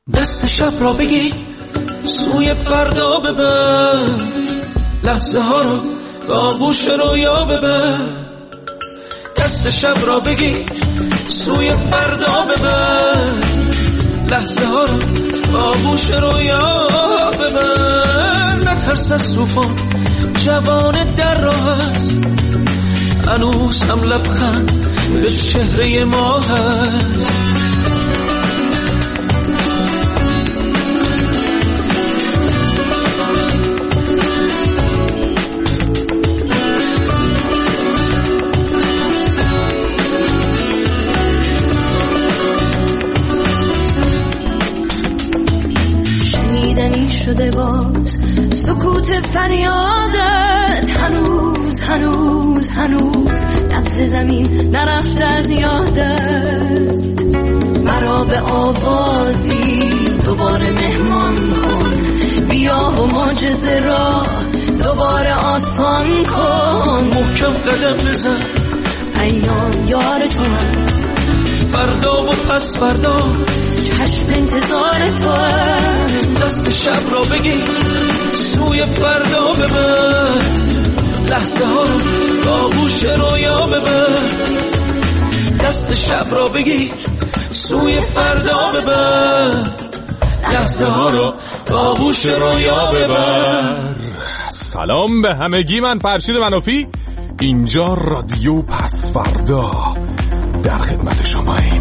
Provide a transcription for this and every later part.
دست شب را بگیر سوی فردا ببر، لحظه ها رو به آغوش رویا ببر. دست شب را بگیر سوی فردا ببر، لحظه ها رو به آغوش رویا ببر. نترس از طوفان، جوان در راه است، هنوز هم لبخند به چهره ما هست. شنیدنی شده باز سکوت فریادت، هنوز هنوز هنوز نبض زمین نرفته از یادت. مرا به آوازی دوباره مهمان کن، بیا و معجزه را دوباره آسان کن. محکم قدم بزن، ایام یار تو، فردا و پس فردا چشم انتظار تو. دست شب را بگیر سوی فردا ببر، لحظه ها رو به آغوش رویا ببر. دست شب را بگیر سوی فردا ببر، لحظه ها رو به آغوش رویا ببر. سلام به همگی، من فرشید منافی، اینجا رادیو پس فردا، در خدمت شماییم.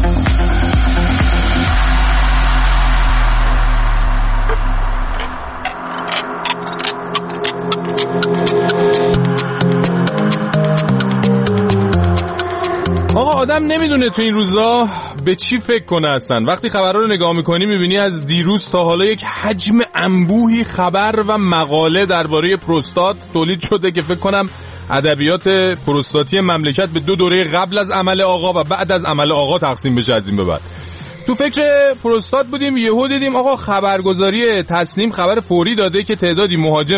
آقا آدم نمیدونه تو این روزا به چی فکر کنه هستن. وقتی خبرها رو نگاه میکنی میبینی از دیروز تا حالا یک حجم انبوهی خبر و مقاله درباره پروستات تولید شده که فکر کنم ادبیات پروستاتی مملکت به 2 دوره قبل از عمل آقا و بعد از عمل آقا تقسیم بشه از این به بعد. تو فکر پروستات بودیم، یهو دیدیم آقا خبرگزاری تصنیم خبر فوری داده که تعدادی مهاجم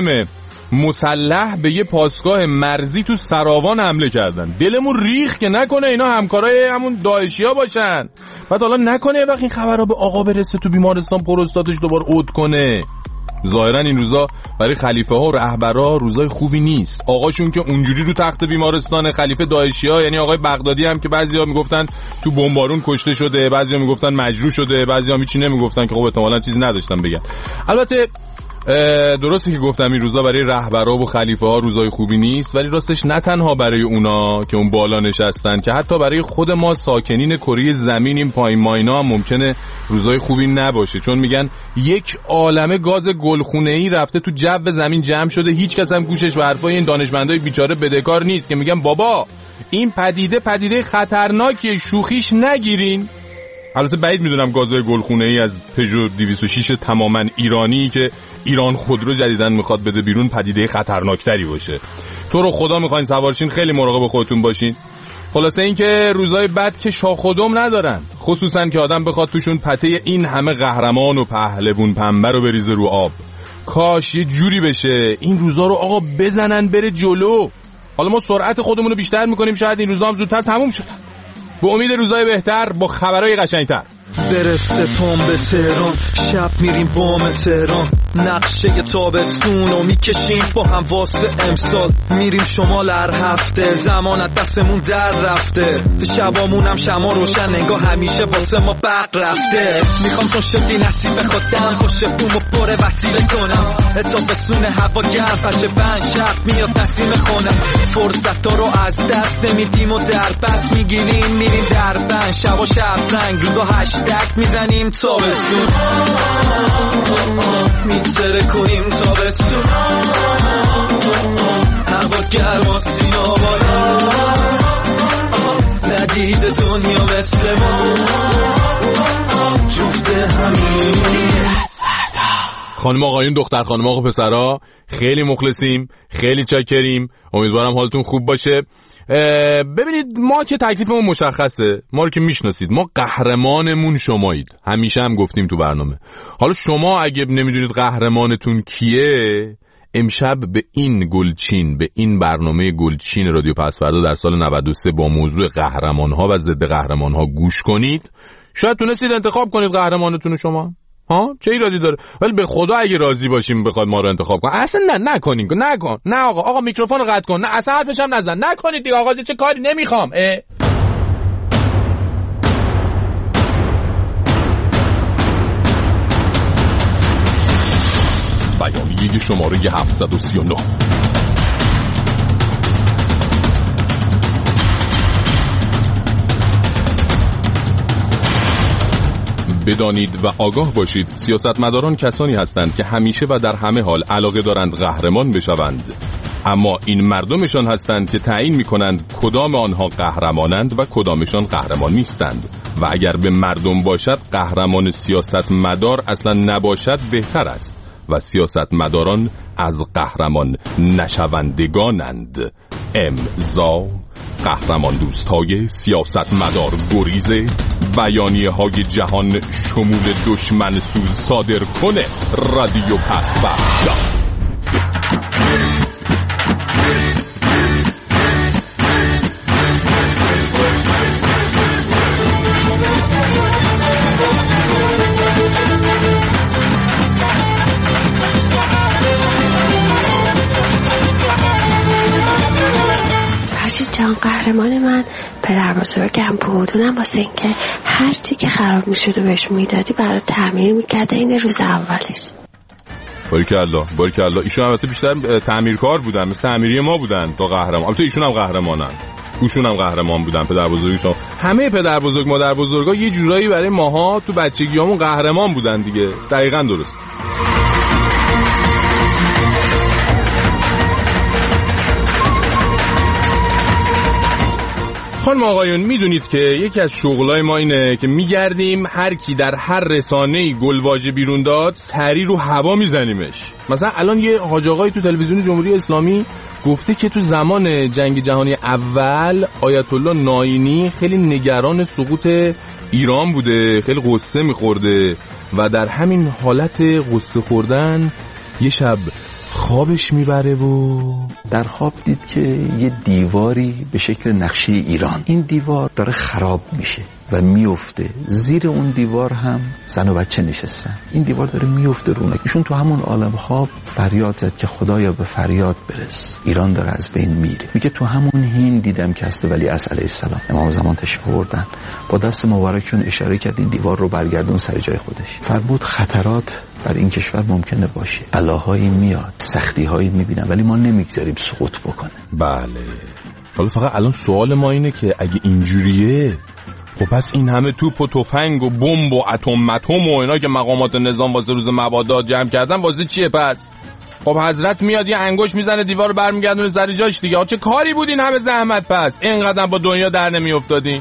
مسلح به یه پاسگاه مرزی تو سراوان حمله کردن. دلمون ریخ که نکنه اینا همکارای همون داعشیا باشن. بعد حالا نکنه وقتی این خبرها به آقا برسه تو بیمارستان پروستاتش دوباره عود کنه. ظاهرا این روزا برای خلیفه ها و رهبرا روزای خوبی نیست. آقاشون که اونجوری رو تخت بیمارستان، خلیفه داعشیا یعنی آقای بغدادی هم که بعضیا میگفتن تو بمبارون کشته شده، بعضیا میگفتن مجروح شده، بعضیا هیچی نمیگفتن که خب احتمالاً چیزی نداشتن بگن. البته درسته که گفتم این روزا برای رهبرا و خلیفه ها روزای خوبی نیست، ولی راستش نه تنها برای اونا که اون بالا نشستن، که حتی برای خود ما ساکنین کره زمین این پایین ماینا هم ممکنه روزای خوبی نباشه. چون میگن یک عالمه گاز گلخونه‌ای رفته تو جو زمین جمع شده، هیچ کس هم گوشش به حرفای این دانشمندای بیچاره بدهکار نیست که میگن بابا این پدیده خطرناکیه، شوخیش نگیرین. البته بعید میدونم گازهای گلخونه‌ای از پژو 206 تماما ایرانی که ایران خودرو جدیدن میخواد بده بیرون پدیده خطرناکتری باشه. تو رو خدا میخواین سوارشین خیلی مراقب خودتون باشین. خلاصه این که روزای بد که شاخ و دم ندارن، خصوصا که آدم بخواد توشون پته این همه قهرمان و پهلوون پنبه رو بریزه رو آب. کاش یه جوری بشه این روزا رو آقا بزنن بره جلو. حالا ما سرعت خودمون رو بیشتر میکنیم، شاید این روزا هم زودتر تموم شه. به امید روزای بهتر با خبرهای قشنگتر. برسه پام به تهران، شب میریم بام تهران، نقشه تابستون رو میکشیم با هم واسه امسال. میریم شمال هر هفته، زمانت دستمون در رفته، شبامونم شما روشن انگاه همیشه واسه ما برق رفته. میخوام تو شدی نصیب خودم، خوش بومو پر وسیله کنم، تابستون هوا گرم پشه بند شب میاد نسیم خونم. فرصت رو از دست نمیدیم و در بس میگیریم، میریم در بند شب و شب رنگ، روزا هشتگ میزنیم تابستون، میتره کنیم تابستون، هوا گرم و سینابالا، ندید دنیا مثل ما، جفت همین. خانم آقایون، دختر خانم آقا پسرها، خیلی مخلصیم، خیلی چاکریم، امیدوارم حالتون خوب باشه. ببینید ما که تکلیفمون مشخصه، ما رو که میشناسید، ما قهرمانمون شمایید، همیشه هم گفتیم تو برنامه. حالا شما اگه نمیدونید قهرمانتون کیه، امشب به این گلچین، به این برنامه گلچین رادیو پس فردا در سال 93 با موضوع قهرمان‌ها و ضد قهرمان‌ها گوش کنید. شاید تونستید انتخاب کنید قهرمانتون شما. ها چه ایرادی داره؟ ولی به خدا اگه راضی باشیم بخواد ما رو انتخاب کن، اصلا نکنین، نکن. نه آقا میکروفون رو قطع کن. نه اصلا حرفش هم نزن. نکنید دیگه آقا، چه کاری نمیخوام. بیانیه شماره 739. بدانید و آگاه باشید سیاستمداران کسانی هستند که همیشه و در همه حال علاقه دارند قهرمان بشوند، اما این مردمشان هستند که تعیین می‌کنند کدام آنها قهرمانند و کدامشان قهرمان نیستند و اگر به مردم باشد قهرمان سیاستمدار اصلا نباشد بهتر است و سیاستمداران از قهرمان نشوندگانند. امضا قهرمان دوستای سیاستمدار گریزه. بیانیه های جهان شمول دشمن سوز صادر کنه رادیو پس‌بردا. جان قهرمان من پدر بزرگم بود. اونم واسه اینکه هر چی که خراب میشد و بهش میدادی برای تعمیر میکرد این روز اولش. باریکالله. ایشون البته بیشتر تعمیرکار بودن، مثل تعمیری ما بودن تا قهرمان. البته ایشون هم قهرمانن، ایشون هم قهرمان بودن پدر بزرگشون. همه پدر بزرگ مادر بزرگا یه جورایی برای ماها تو بچگیامون قهرمان بودن دیگه. دقیقاً درست. خانم آقایون، میدونید که یکی از شغلای ما اینه که میگردیم هر کی در هر رسانه‌ای گلواژه بیرون داد سری رو هوا میزنیمش. مثلا الان یه حاج آقایی تو تلویزیون جمهوری اسلامی گفته که تو زمان جنگ جهانی اول آیت الله نائینی خیلی نگران سقوط ایران بوده، خیلی قصه میخورده و در همین حالت قصه خوردن یه شب خوابش میبره و در خواب دید که یه دیواری به شکل نقشه ایران، این دیوار داره خراب میشه و میفته. زیر اون دیوار هم زن و بچه نشستن، این دیوار داره میفته رونک. ایشون تو همون عالم خواب فریاد زد که خدایا به فریاد برس، ایران داره از بین میره. میگه تو همون حین دیدم که حضرت ولی عصر علیه السلام امام زمان تشریف آوردن، با دست مبارکشون اشاره کرد این دیوار رو برگردون سر جای خودش. فرمود خطرات بر این کشور ممکنه باشه، بلاهایی میاد، سختی‌هایی میبینن، ولی ما نمیگذاریم سقوط بکنه. بله. حالا فقط الان سوال ما اینه که اگه اینجوریه خب پس این همه توپ و تفنگ و بمب و اتم و اینا که مقامات نظام واسه روز مبادا جمع کردن واسه چیه پس؟ خب حضرت میاد یه انگوش میزنه دیوار برمیگردونه سر جاش دیگه. چه کاری بود این همه زحمت پس؟ اینقدر با دنیا در نمیافتادین؟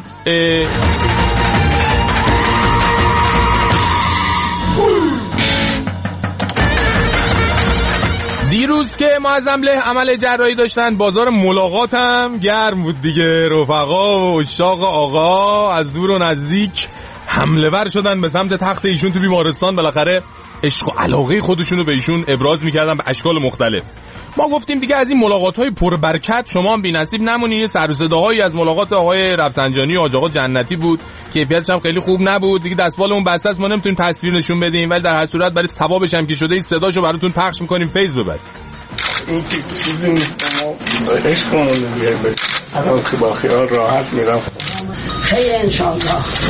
دیروز که معظم له عمل جراحی داشتن بازار ملاقاتم گرم بود دیگه. رفقا و اشاق آقا از دور و نزدیک حمله ور شدن به سمت تخت ایشون تو بیمارستان. بالاخره عشق و علاقه خودشونو به ایشون ابراز میکردن به اشکال مختلف. ما گفتیم دیگه از این ملاقات‌های پربرکت شما هم بی‌نصیب نمونید. یه سر و صداهایی از ملاقات آقای رفسنجانی و حاج آقا جنتی بود، کیفیتش هم خیلی خوب نبود دیگه. دستمالمون بسته است، ما نمیتونیم تصویر نشون بدیم، ولی در هر صورت برای ثوابش هم که شده این صداشو براتون پخش می‌کنیم فیض ببرید. این چیزی ما عشقمون میگه الان که با خیال راحت میرم. خیر انشاءالله.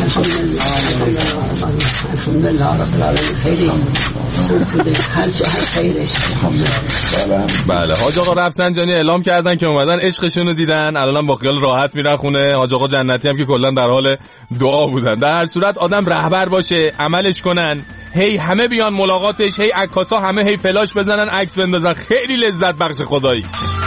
الحمدلله رب العالمین. خیلی هر خیرش. بله، حاج آقا رفسنجانی اعلام کردن که اومدن عشقشون رو دیدن، الان با خیال راحت میرن خونه. حاج آقا جنتی هم که کلا در حال دعا بودن. در هر صورت آدم رهبر باشه، عملش کنن، هی همه بیان ملاقاتش، هی عکاسا همه هی فلاش بزنن عکس بندازن، خیلی لذت بخش خدایی.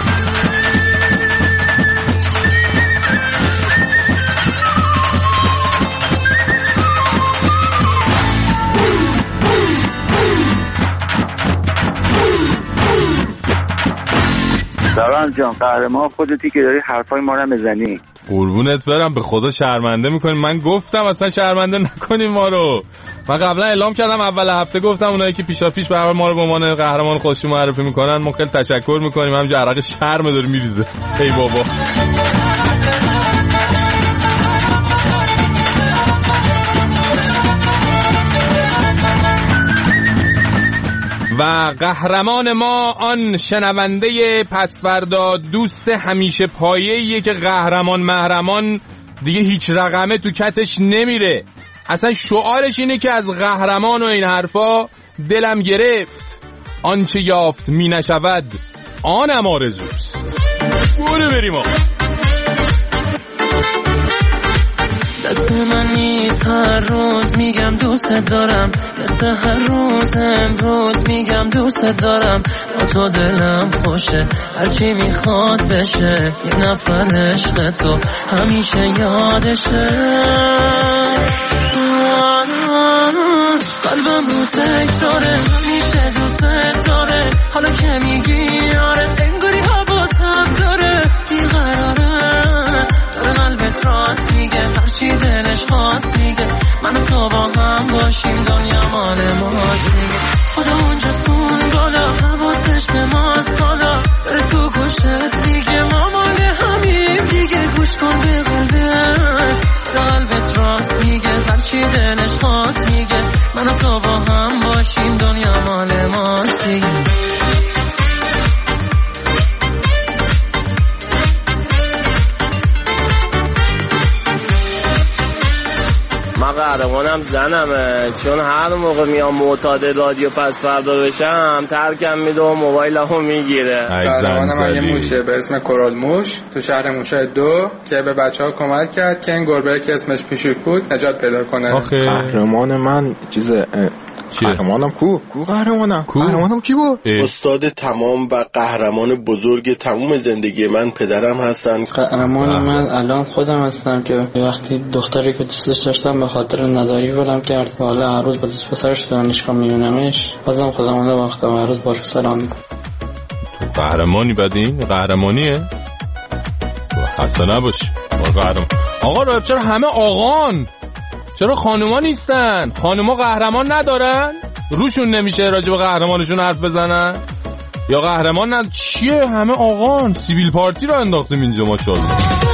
سلام جان، قهرمان خودتی که داری حرفای ما رو بزنی. قربونت برم، به خدا شرمنده میکنیم. من گفتم اصلا شرمنده نکنیم ما رو. من قبلا اعلام کردم اول هفته، گفتم اونایی که پیشا پیش به هر حال ما رو به عنوان قهرمان خودشون معرفی میکنن ما خیلی تشکر میکنیم. همینجا عرق شرم داره میریزه. ای بابا. و قهرمان ما آن شنونده پسفردا دوست همیشه پایه‌ایه که قهرمان محرمان دیگه هیچ رقمه تو کتش نمیره. اصلا شعارش اینه که از قهرمان و این حرفا دلم گرفت، آنچه یافت می نشود آنم آرزوست. برو بریم آقا. دست من نیست هر روز میگم دوست دارم، مثل هر روز امروز میگم دوست دارم. با تو دلم خوشه هرچی میخواد بشه، یه نفر عشق تو همیشه یادشه. قلبم رو تکراره همیشه دوست داره، حالا که میگی آره انگاری حواسم داره. بیقراره داره قلبت راست میگه، هرچی دلش خواست میگه. من و تو با هم باشیم دنیا مال ماست دیگه. خدا اونجا سون بالا حواسش به ماست بالا، داره تو گوشت میگه ما مال همیم دیگه. گوش کن به قلبت، قلبت راست میگه، هرچی دلش خواست میگه. من و تو با هم باشیم دنیا مال ماست دیگه. من قهرمانم زنمه، چون هر موقع میام معتاد رادیو پس فردا بشم ترکم میده و موبایلمو میگیره. قهرمانم من یه موشه به اسم کورال موش تو شهر موشه 2 که به بچه‌ها کمک کرد که این گربه که اسمش پیشوک بود نجات پیدا کنه. قهرمان من قهرمانم قهرمانم کی بود؟ استاد تمام و قهرمان بزرگ تمام زندگی من پدرم هستن. قهرمان من الان خودم هستم که وقتی دختری که دوستش داشتم به خاطر نداری ولم کرد و حالا هر روز با دوست پسرش تو دانشگاه میبینمش، بازم خودم رو وقتم هر روز باهاش سلام میکنم. قهرمانی بدین؟ قهرمانیه؟ خسته نباشی. آقا راب چرا همه آقان؟ چرا خانوما نیستن؟ خانوما قهرمان ندارن؟ روشون نمیشه راجع به قهرمانشون حرف بزنن؟ یا قهرمان ندارن؟ چیه همه آقان؟ سیبیل پارتی رو انداختیم اینجا ماشاءالله.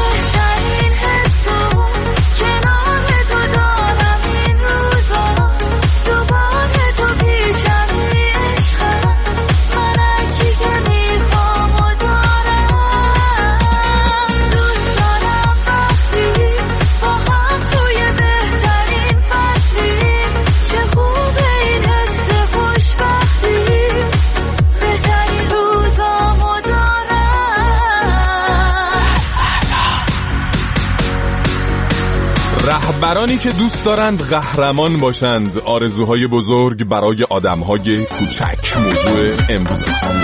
رهبرانی که دوست دارند قهرمان باشند، آرزوهای بزرگ برای آدمهای کوچک موضوع امروز است.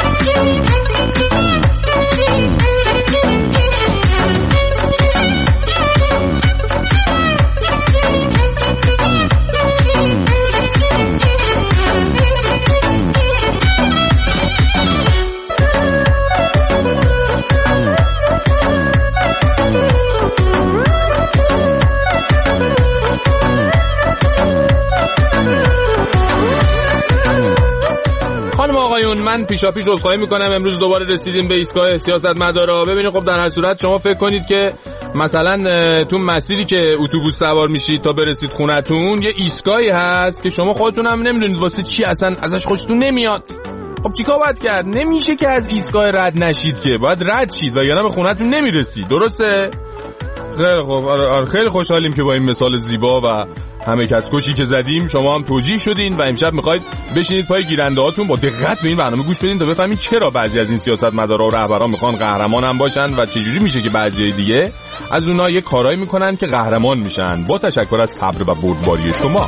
من پیشاپیش عذرخواهی میکنم، امروز دوباره رسیدیم به ایستگاه سیاستمدارا. ببینید خب در هر صورت شما فکر کنید که مثلا تو مسیری که اتوبوس سوار میشید تا برسید خونتون یه ایستگاهی هست که شما خودتون هم نمیدونید واسه چی اصلا ازش خوشتون نمیاد. خب چیکار باید کرد؟ نمیشه که از ایستگاه رد نشید که، باید رد شید و یا به خونتون نمیرسید. درسته؟ خیلی خوب. خیلی خوشحالیم که با این مثال زیبا و همه کسکشی که زدیم شما هم توجیه شدین و امشب میخواید بشینید پای گیرنده هاتون با دقت به این برنامه گوش بدین تا بفهمید چرا بعضی از این سیاستمدارا و رهبران میخوان قهرمان هم باشن و چجوری میشه که بعضی دیگه از اونها یه کارایی میکنن که قهرمان میشن. با تشکر از صبر و بردباری شما.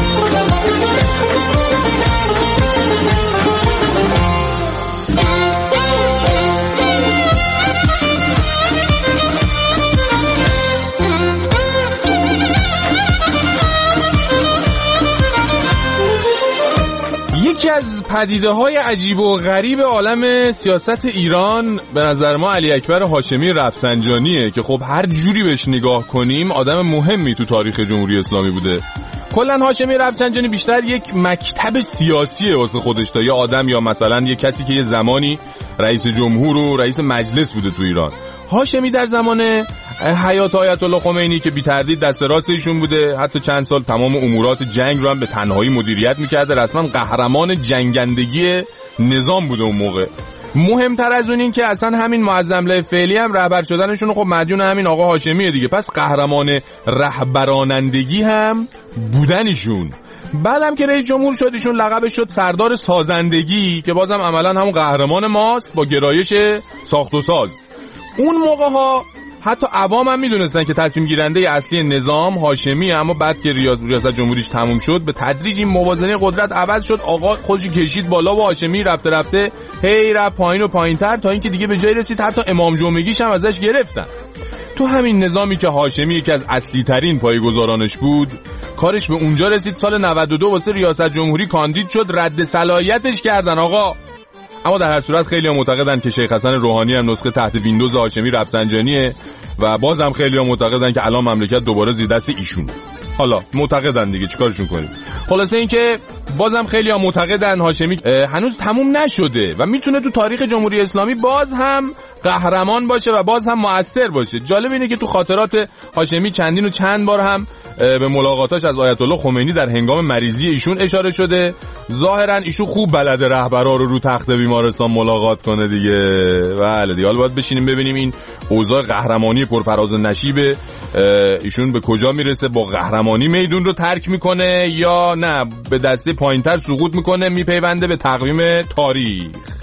یکی از پدیده‌های عجیب و غریب عالم سیاست ایران به نظر ما علی اکبر هاشمی رفسنجانیه که خب هر جوری بهش نگاه کنیم آدم مهمی تو تاریخ جمهوری اسلامی بوده. کلا هاشمی رفسنجانی بیشتر یک مکتب سیاسیه واسه خودش تا یه آدم یا مثلا یه کسی که یه زمانی رئیس جمهور و رئیس مجلس بوده تو ایران. هاشمی در زمان حیات آیت الله خمینی که بی تردید دست راست ایشون بوده، حتی چند سال تمام امورات جنگ رو هم به تنهایی مدیریت میکرده، رسما قهرمان جنگندگی نظام بوده اون موقع. مهمتر از اون این که اصلا همین معظمله فعلی هم رهبر شدنشون خب مدیون همین آقا هاشمیه دیگه، پس قهرمان رهبرانندگی هم بودنشون. بعدم که رئیس جمهور شد ایشون لقبش شد سردار سازندگی که بازم عملا همون قهرمان ماست با گرایش ساخت و ساز. اون موقع ها حتی عوام هم میدونستن که تصمیم گیرنده اصلی نظام هاشمیه، اما بعد که ریاست جمهوریش تموم شد به تدریج این موازنه قدرت عوض شد. آقا خودش کشید بالا و هاشمی رفته رفته هی رفت پایین و پایین‌تر تا اینکه دیگه به جای رسید حتی امام جمعگیش هم ازش گرفتن. تو همین نظامی که هاشمی یکی از اصلی ترین پایه‌گذارانش بود، کارش به اونجا رسید سال 92 واسه ریاست جمهوری کاندید شد، رد صلاحیتش کردن آقا. اما در هر صورت خیلی‌ها معتقدن که شیخ حسن روحانی هم نسخه تحت ویندوز هاشمی رفسنجانیه و بازم خیلی‌ها معتقدن که الان مملکت دوباره زیر دست ایشونه. حالا معتقدن دیگه چیکارشون کنیم. خلاصه این که بازم خیلی‌ها معتقدن هاشمی هنوز تموم نشده و میتونه تو تاریخ جمهوری اسلامی باز هم قهرمان باشه و باز هم مؤثر باشه. جالب اینه که تو خاطرات هاشمی چندین و چند بار هم به ملاقاتاش از آیت الله خمینی در هنگام مریضی ایشون اشاره شده. ظاهرا ایشون خوب بلده رهبرا رو تخت بیمارستان ملاقات کنه دیگه. بله دیگه، حالا باید بشینیم ببینیم این اوضاع قهرمانی پرفراز و نشیب ایشون به کجا میرسه، با قهرمانی میدون رو ترک میکنه یا نه به دسته پایینتر سقوط میکنه، میپیونده به تقویم تاریخ.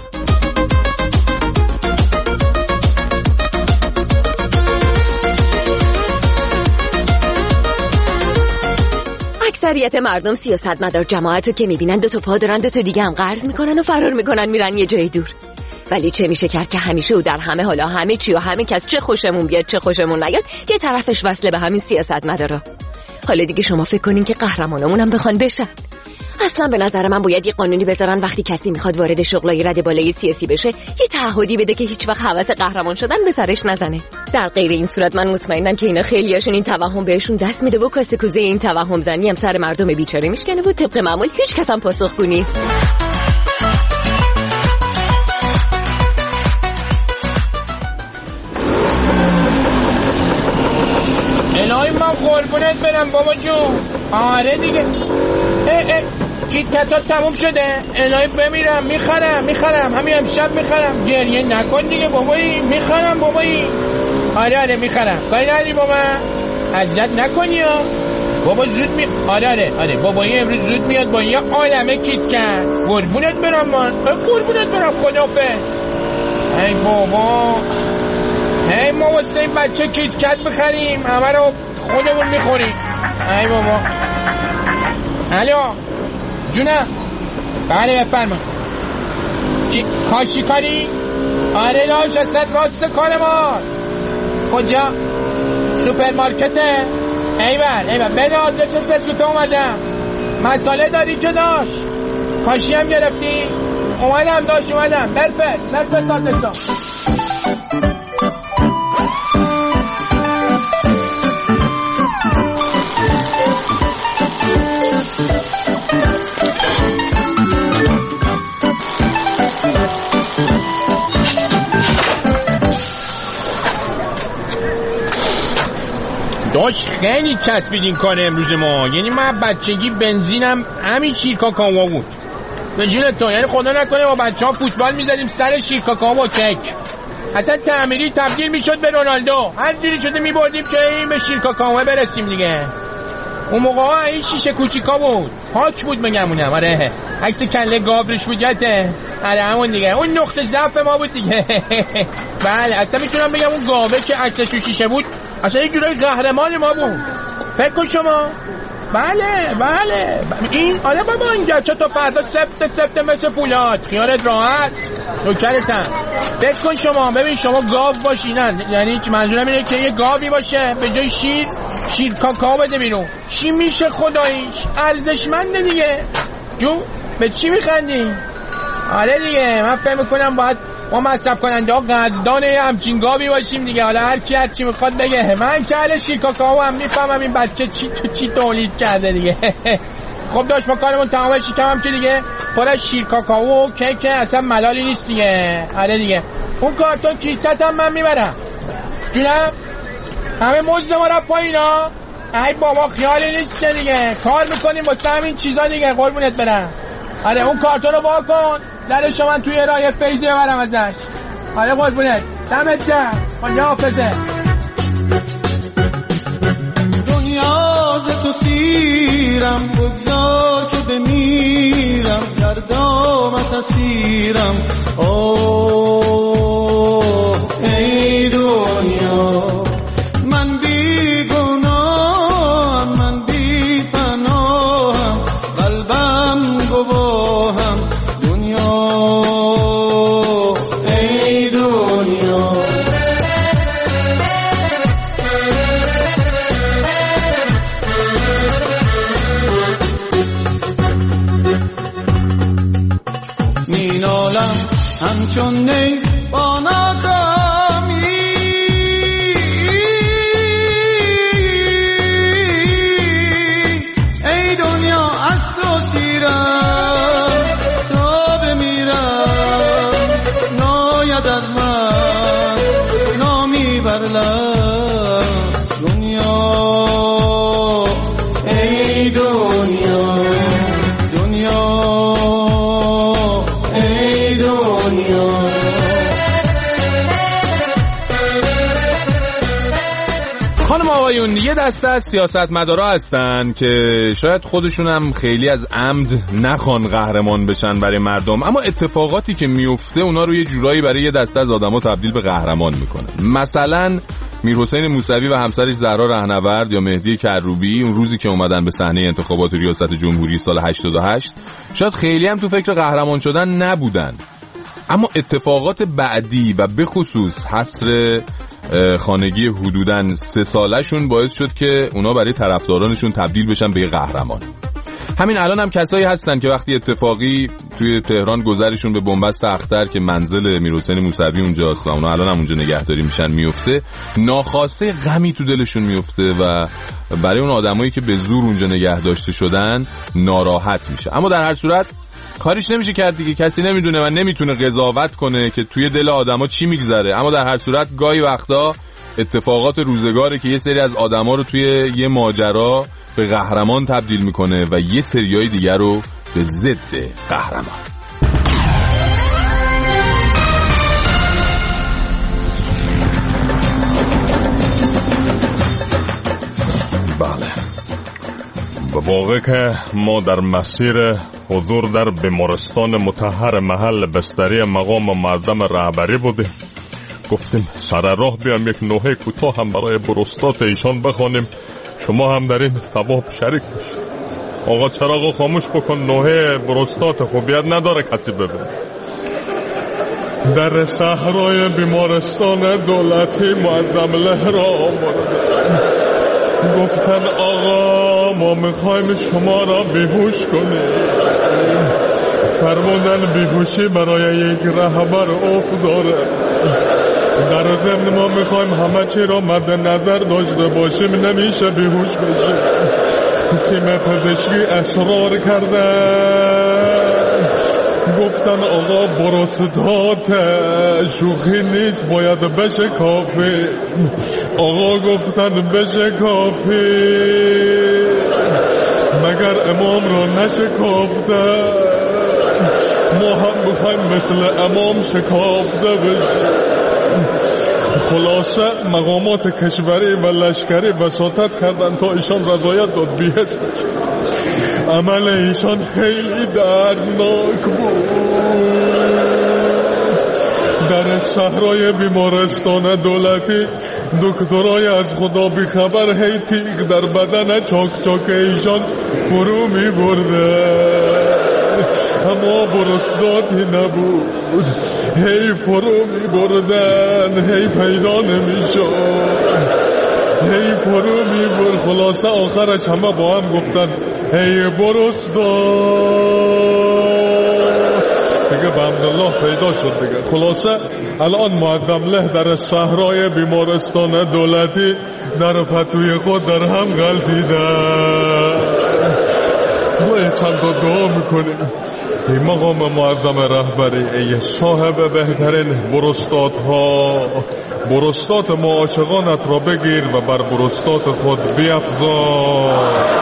اکثریت مردم سیاستمدار جماعتو که میبینن دو تا پا دارن دو تا دیگه هم قرض میکنن و فرار میکنن میرن یه جای دور. ولی چه میشه کرد که همیشه و در همه حالا همه چی و همه کس چه خوشمون بیاد چه خوشمون نیاد یه طرفش وصله به همین سیاستمدارا. حالا دیگه شما فکر کنین که قهرمانمون هم بخوان بشن. اصلا به نظر من باید یه قانونی بذارن وقتی کسی میخواد وارد شغلای رده بالای سیاسی بشه یه تعهدی بده که هیچ وقت هوس قهرمان شدن به سرش نزنه. در غیر این صورت من مطمئنم که اینا خیلیاشون این توهم بهشون دست میده و کاسه کوزه این توهم زنی هم سر مردم بیچاره میشکنه و طبق معمول هیچ کس هم پاسخگو نیست. الهی من قربونت برم بابا جون. آره دیگه کیت کتات تموم شده. الهی بمیرم میخرم همین امشب میخرم. گریه نکن دیگه بابایی، میخرم بابایی. آره میخرم، کاری نداری بابا، عزت نکنی ها بابا. زود آره بابایی امروز زود میاد با یه عالمه کیت کت. قربونت برم قربونت برم خدافظ. ای بابا ما واسه این بچه کیت کت بخریم همه رو خودمون میخوریم. ای بابا. الو جونم. بله بفرما. چی کاشی کاری؟ آره داشت اصلا راست کار ماست. کجا؟ سوپرمارکته؟ ایول بده آدرس سلسوته اومدم. مساله داری که داشت؟ کاشی هم گرفتی؟ اومدم برفست آدرسا. داشت خیلی چسبید این کار امروز ما. یعنی من بچگی بنزینم همین شیرکاکائو بود. به جون تو، یعنی خدا نکنه با بچه ها فوتبال میزدیم سر شیرکاکائو و کیک. اصلا تعمیری تبدیل میشد به رونالدو. هر جوری شده میبردیم که این به شیرکاکائو برسیم دیگه. اون موقع ها این شیشه کوچیکا بود، پاک بود بگمونم. آره عکس کله گاو روش بود یاته. آره همون دیگه، اون نقطه ضعف ما بود دیگه. بله اصلا میتونم بگم اون گاوه که عکسش شیشه بود اصلا یه جورای قهرمان ما بود. فکر کن شما. بله این آره بابا این گچه تا فردا سفت مثل فولاد. خیالت راحت نوکرتم. فکر کن شما، ببین شما گاو باشینن، یعنی منظورم اینه که یه گاوی باشه به جای شیر کاکائو بده بیرون. چی میشه خداییش؟ ارزشمنده دیگه. جون به چی میخندی؟ آره دیگه من فکر میکنم باید ما مصرف کننده ها قدردان همچین گاوی باشیم دیگه. حالا هر کی هر چی میخواد بگه. من که اهل شیر کاکائو هم میفهمم این بچه چی تولید کرده دیگه. خب داشت ما کارمون تمام شکمم که دیگه پر از شیر کاکائو و کیک اصلا ملالی نیست دیگه. آره دیگه اون کارتون کیسه هم من میبرم. جونم همه مزد ما را پایینا. ای بابا خیالی نیست که دیگه کار میکنیم واسه همین چیزا دیگه. قربونت برم. آره اون کارتون رو وا کن درشو من توی راه فیضی ببرم ازش. آره قربونت دمت گرم. خداحافظه. دنیا ز تو سیرم بگذار که بمیرم در دامت اسیرم. اوه ای دنیا من بی گناهم من بی پناهم قلبم گواهم. دنیا ای دنیا مینالم همچون نی با ناکامی. ای دنیا از تو سیرم تا بمیرم ناید از من نامی بر لب. دنیا ای دنیا دنیا ای دنیا. خانم آقایون یه دسته از سیاستمدارا هستن که شاید خودشون هم خیلی از عمد نخوان قهرمان بشن برای مردم، اما اتفاقاتی که میفته اونا رو یه جورایی برای یه دسته از آدما تبدیل به قهرمان میکنه. مثلا میرحسین موسوی و همسرش زهرا رهنورد یا مهدی کروبی اون روزی که اومدن به صحنه انتخابات ریاست جمهوری سال 88 شاید خیلی هم تو فکر قهرمان شدن نبودن، اما اتفاقات بعدی و به خصوص حصر خانگی حدوداً 3 سالشون باعث شد که اونا برای طرفدارانشون تبدیل بشن به قهرمان. همین الان هم کسایی هستن که وقتی اتفاقی توی تهران گذرشون به بنبست اختر که منزل میرحسین موسوی اونجاست و اونا الان هم اونجا نگهداری میشن میفته، ناخواسته غمی تو دلشون میفته و برای اون آدمایی که به زور اونجا نگه داشته شدن ناراحت میشه. اما در هر صورت کاریش نمیشه کرد دیگه. کسی نمیدونه و نمیتونه قضاوت کنه که توی دل آدما چی میگذره. اما در هر صورت گاهی وقتا اتفاقات روزگاره که یه سری از آدما رو توی یه ماجرا به قهرمان تبدیل میکنه و یه سریای دیگر رو به ضد قهرمان. بله به واقع که ما در مسیر حضور در بیمارستان مطهر محل بستری مقام معظم رهبری بودیم. گفتیم سر راه بیام یک نوحه کوتاه هم برای بروستات ایشان بخوانیم، شما هم در این ثواب شریک باشید. آقا چراغو خاموش بکن، نوحه بروستات خوبیت نداره کسی ببین. در صحرای بیمارستان دولتی معظم لهرام گفتن آقا ما میخوایم شما را بیهوش کنیم. فرمودن بیهوشی برای یک رهبر افت داره. در ضمن ما میخوایم همه چی را مد نظر داشته باشیم، نمیشه بیهوش بشیم. تیم پزشکی اصرار کردن، گفتن آقا بروستات شوخی نیست باید بشه کافی. آقا گفتن بشه کافی مگر امام را نشکافته. ما هم بخوایم مثل امام شکافته بشیم. خلاصه مقامات کشوری و لشکری وساطت کردن تا ایشان رضایت داد بی‌حس بشه. عمل ایشان خیلی دردناک بود. در صحرای بیمارستان دولتی دکترای از خدا بیخبر هی تیغ در بدن چاک چاک ایشان فرو می برده، اما بروستاتی نبود. هی فرو می بردن، هی پیدا نمی شد، هی فرو می برد. خلاصه آخرش همه با هم گفتن هی بروستات دیگه به حمدالله پیدا شد دیگه. خلاصه الان معدم له در صحرای بیمارستان دولتی در پتوی خود در هم غلطیده. ما چند تا دعا میکنیم. ای مقام معظم رهبری، ای صاحب بهترین برستاتها، برستات معاشقانت را بگیر و بر برستات خود بیفزا.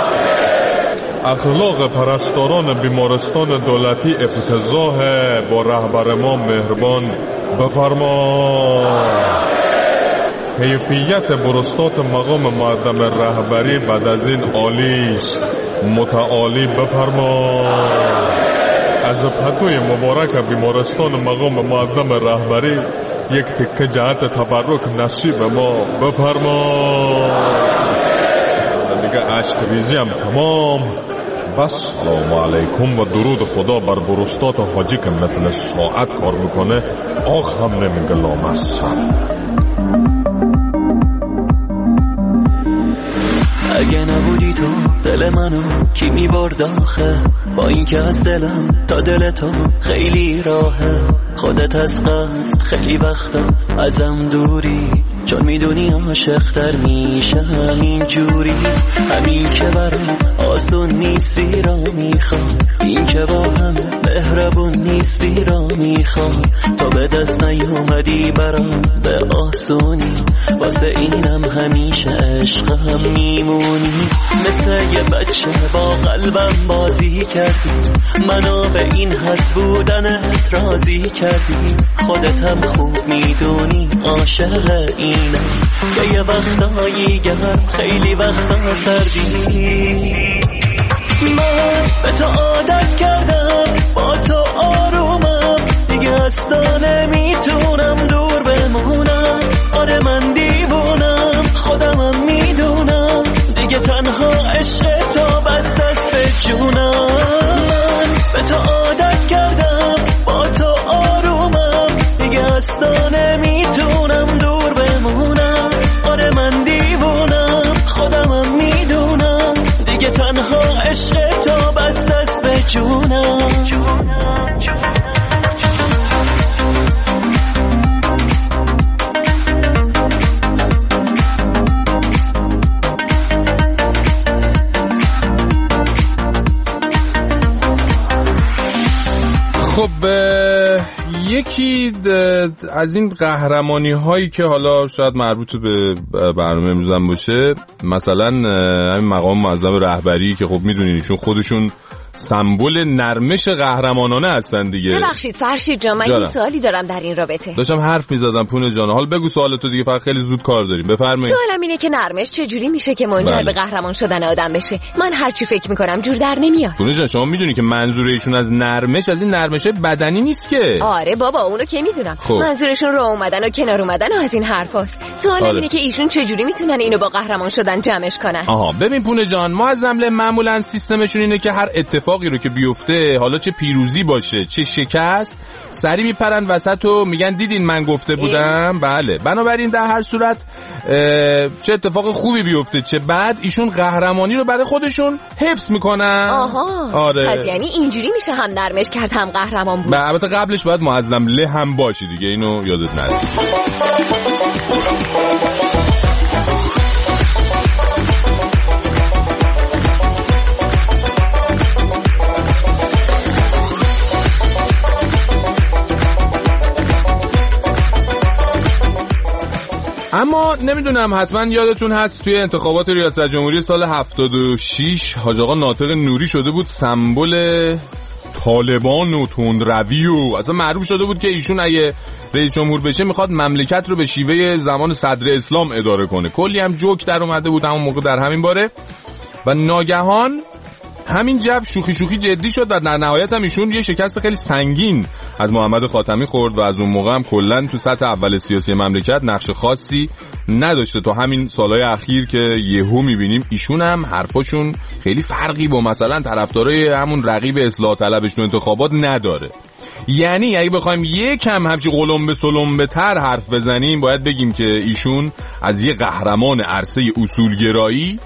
اخلاق پرستاران بیمارستان دولتی افتضاح، با رهبر ما مهربان بفرما. کیفیت برستات مقام معظم رهبری بعد از این عالی است، متعالی بفرما. از پتوی مبارک بیمارستان مقام معظم رهبری یک تکه جهت تبرک نصیب ما بفرما. دیگه عشق ریزی هم تمام. بس سلام علیکم و درود خدا بر برستات حاجی که مثل ساعت کار میکنه، آخ هم نمیگه لامصب. اگه نبودی تو دل منو کی میبرد آخه، با این که از دلم تا دل تو خیلی راهه. خودت از قصد خیلی وقتا ازم دوری، چون میدونی عاشق در میشه همین جوری. همین که برام آسون نیستی را میخوام، این که با هم مهربون نیستی را میخوام. تا به دست نیومدی برام به آسونی، واسه اینم همیشه عشقم میمونی. مثل یه بچه با قلبم بازی کردی، منو به این حد بودنت راضی کردی. خودت هم خوب میدونی عاشق اینم، که یه وقتایی گرم خیلی وقتا سردی. من به تو عادت کردم، با تو آرومم، دیگه از تو نمیتونم دور بمونم. آره من دیوونم، خودمم میدونم، دیگه تنها عشق تو بست است به جونم. من به تو عادت کردم، با تو آرومم، دیگه از تو نمیتونم دور بمونم. آره من دیوونم، خودمم میدونم، دیگه تنها عشق تو بست است به جونم. خب یکی از این قهرمانی هایی که حالا شاید مربوط به برنامه امروزم باشه، مثلا همین مقام معظم رهبری که خب میدونین ایشون خودشون سمبل نرمش قهرمانانه هستن دیگه. ببخشید فرشید جان، من یه سوالی دارم در این رابطه. داشتم حرف میزدم پونه جان. حالا بگو سوالتو دیگه، فقط خیلی زود کار داریم. بفرمایید. سوالم اینه که نرمش چجوری میشه که منجر به قهرمان شدن آدم بشه؟ من هر چی فکر میکنم جور در نمیاد. پونه جان شما میدونی که منظور ایشون از نرمش از این نرمشه بدنی نیست که. آره بابا اونو که میدونم. منظورشون راه اومدن و کنار اومدن و از این حرفاست. سوالم اینه که ایشون چجوری میتونن اینو با قهرمان شدن جمعش کنن؟ آها ببین پونه جان، ما از عمله معمولا سیستمشون اینه که هر اتفاقی رو که بیفته، حالا چه پیروزی باشه چه شکست، سری میپرن وسط و میگن دیدین من گفته بودم. بله، بنابراین در هر صورت چه اتفاق خوبی بیفته چه بد، ایشون قهرمانی رو برای خودشون حفظ میکنن. آها آره. پس یعنی اینجوری میشه هم نرمش کرد هم قهرمان بود. البته قبلش باید معظم له هم باشی دیگه، اینو یادت نره. اما نمیدونم حتما یادتون هست توی انتخابات ریاست جمهوری سال 76 حاج آقا ناطق نوری شده بود سمبل طالبان و تندروی و اصلا معروف شده بود که ایشون اگه رئیس جمهور بشه میخواد مملکت رو به شیوه زمان صدر اسلام اداره کنه. کلی هم جوک در اومده بود همون موقع در همین باره و ناگهان همین جو شوخی شوخی جدی شد و در نهایت هم ایشون یه شکست خیلی سنگین از محمد خاتمی خورد و از اون موقع هم کلا تو سطح اول سیاسی مملکت نقش خاصی نداشته تا همین سالهای اخیر که یهو میبینیم ایشون هم حرفاشون خیلی فرقی با مثلا طرفدارای همون رقیب اصلاح طلبش تو انتخابات نداره. یعنی اگه بخوایم یکم همچی قلمبه سلمبه تر حرف بزنیم باید بگیم که ایشون از یه قهرمان عرصه اصولگرایی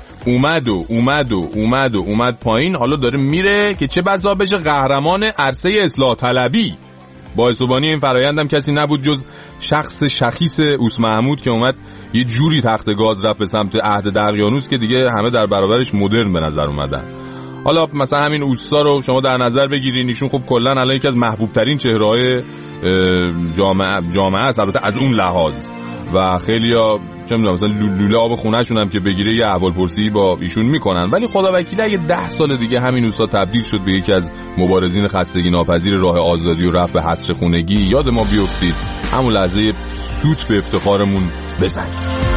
اومد پایین، حالا داره میره که چه بسا بشه قهرمان عرصه اصلاح طلبی. باعثبانی این فرایندم کسی نبود جز شخص شخیص اوس محمود که اومد یه جوری تخت گاز رفت به سمت عهد دقیانوس که دیگه همه در برابرش مدرن به نظر اومدن. حالا مثلا همین اوستا رو شما در نظر بگیرین، ایشون خب کلا الان یکی از محبوب ترین چهره‌های جامعه است، البته از اون لحاظ. و خیلیا چه می‌دونم مثلا لوله آب خونه‌شون هم که بگیره یه احوالپرسی با ایشون میکنن. ولی خدا وکیل اگه 10 سال دیگه همین اوستا تبدیل شد به یکی از مبارزین خستگی ناپذیر راه آزادی و رفت به حصر خونگی، یاد ما بیافتید همون لحظه سوت به افتخارمون بزنید.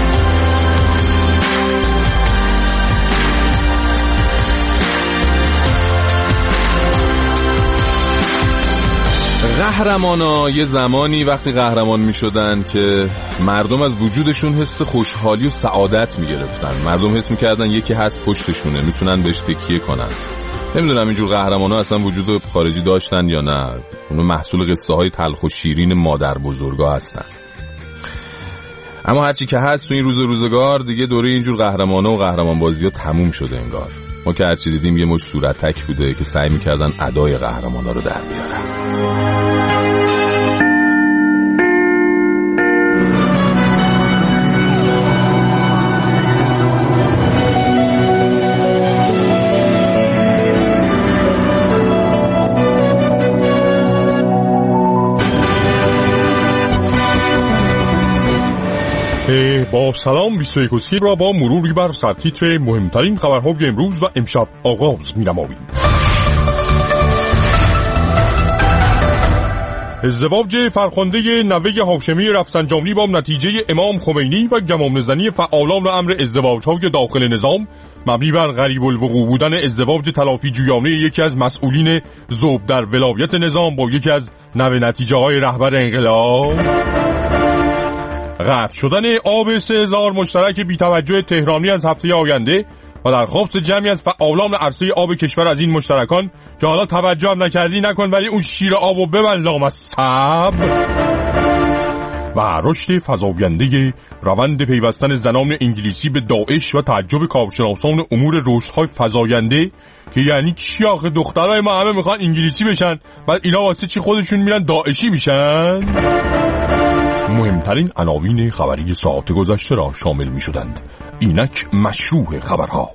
قهرمانا یه زمانی وقتی قهرمان می شدن که مردم از وجودشون حس خوشحالی و سعادت می گرفتن. مردم حس می کردن یکی هست پشتشونه، میتونن بهش تکیه کنن. نمیدونم اینجور قهرمانا اصلا وجود خارجی داشتن یا نه، اون محصول قصه های تلخ و شیرین مادر بزرگا هستن. اما هرچی که هست تو این روزگار دیگه دوره اینجور قهرمانا و قهرمان بازی ها تموم شده انگار. ما که هرچی دیدیم یه مش صورتک بوده که سعی میکردن ادای قهرمانا رو در بیارن. با سلام 21 را با مروری بر سرتیتر مهمترین خبرهای امروز و امشب آغاز می‌نماییم. ازدواج فرخنده نوه هاشمی رفسنجانی با نتیجه امام خمینی و گمامه‌زنی فعالان امر ازدواج‌های داخل نظام مبنی بر غریب الوقوع بودن ازدواج تلافی جویانه یکی از مسئولین ذوب در ولایت نظام با یکی از نوه نتیجه‌های رهبر انقلاب، قطع شدن آب 3000 مشترک بی‌توجه تهرانی از هفته آینده و درخواست جمعی از فعالان عرصه آب کشور از این مشترکان که حالا توجه هم نکردی نکن ولی اون شیر آبو ببند لامصب، و رشد فزاینده روند پیوستن زنان انگلیسی به داعش و تعجب کارشناسان امور رشدهای فزاینده که یعنی چی آخه دخترای ما همه میخوان انگلیسی بشن بعد اینا واسه چی خودشون میرن داعشی میشن. مهمترین عناوین خبری ساعت گذشته را شامل می شدند. اینک مشروع خبرها.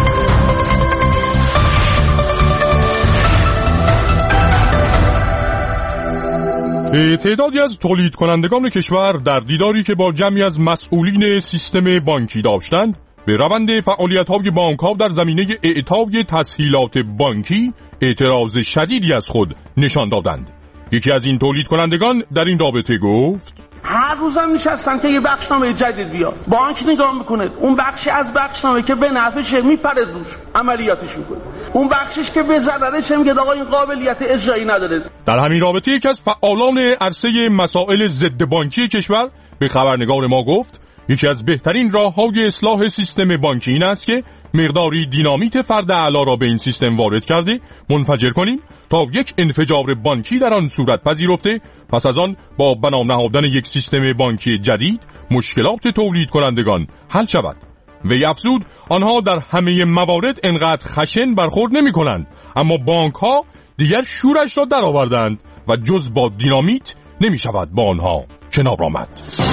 تعدادی از تولید کنندگان کشور در دیداری که با جمعی از مسئولین سیستم بانکی داشتند به روند فعالیت‌های بانک‌ها در زمینه اعطای تسهیلات بانکی اعتراض شدیدی از خود نشان دادند. یکی از این تولید کنندگان در این رابطه گفت: هر روزم نشستن که یه بخشنامه جدید بیاد، بانک نگاه میکنه اون بخشی از بخشنامه که به نفعشه میپره روش عملیاتش میکنه، اون بخشش که به ضررشه میگه آقا این قابلیت اجرایی نداره. در همین رابطه یکی از فعالان عرصه مسائل ضد بانکی کشور به خبرنگار ما گفت یکی از بهترین راه‌های اصلاح سیستم بانکی این است که مقداری دینامیت فرد اعلی را به این سیستم وارد کرده منفجر کنیم تا یک انفجار بانکی در آن صورت پذیرفته، پس از آن با بنا نهادن یک سیستم بانکی جدید مشکلات تولید کنندگان حل شود. وی افزود آنها در همه موارد انقدر خشن برخورد نمی کنند، اما بانک ها دیگر شورش را در آوردند و جز با دینامیت نمی شود با آنها کنار آمد.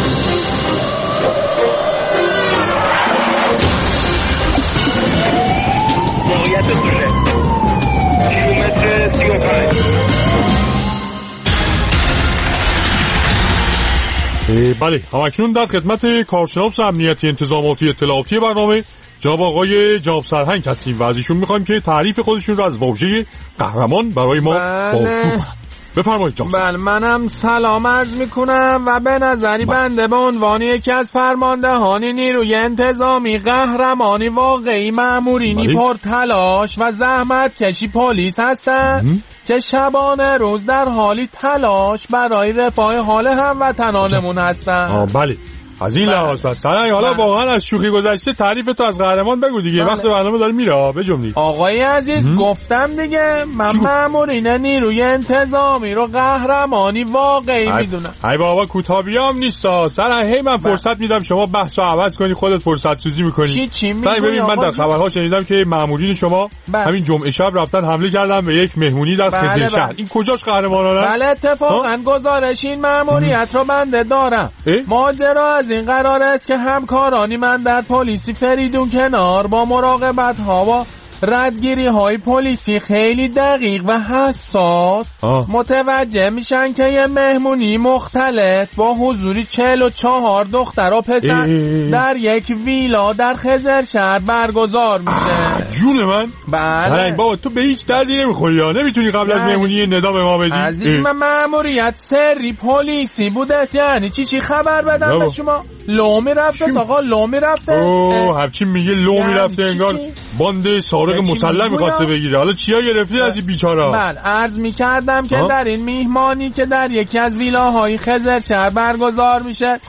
بله، همکنون در خدمت کارشناس امنیتی انتظاماتی اطلاعاتی برنامه جناب آقای جناب سرهنگ هستیم و از ایشون میخوایم که تعریف خودشون رو از واژه قهرمان برای ما بازگو. بفرمایید جناب. بله، منم سلام عرض میکنم و به نظری بنده به عنوان یکی از فرماندهان نیروی انتظامی قهرمانی واقعی مامورینی پرتلاش و زحمت کشی پلیس هستن که شبانه روز در حالی تلاش برای رفاه حال هموطنانمون هستن. بله، از این لحاظ پس سرنگ حالا واقعا از شوخی گذشته تعریف تو از قهرمان بگو دیگه. وقت برنامه داره میره بجملی. آقای عزیز گفتم دیگه من مامورین نیروی انتظامی رو قهرمانی واقعی میدونم. ای بابا کوتابیام نیستا سرنگ، هی من فرصت میدم شما بحثو عوض کنی، خودت فرصت سوزی میکنی. چی سرنگ ببین من در خبرها شنیدم که مامورین شما همین جمعه شب رفتن حمله کردن به یک مهمونی در خزر شهر. این کجاش قهرمانانه؟ بله اتفاقا گزارش این ماموریت رو بنده دارم. ماجرا از این قرار است که همکارانی من در پلیسی فریدون کنار با مراقبت ها و ردگیری های پلیسی خیلی دقیق و حساس متوجه میشن که یه مهمونی مختلط با حضوری 44 دختر و پسر در یک ویلا در خزر شهر برگزار میشه. جون من بله بابا تو به هیچ دردی نمیخوری یا نمیتونی قبل از مهمونی ندا به ما بدی؟ عزیز من ماموریت سری پلیسی بوده، یعنی چی خبر بدم به شما؟ لو میرفته آقا، لو میرفته. همچین میگه لو میرفته انگار باند سارق مسلح میخواسته بگیره. حالا چیا گرفتی از این بیچارا؟ بله عرض میکردم که در این میهمانی که در یکی از ویلاهای خزر شهر برگزار میشه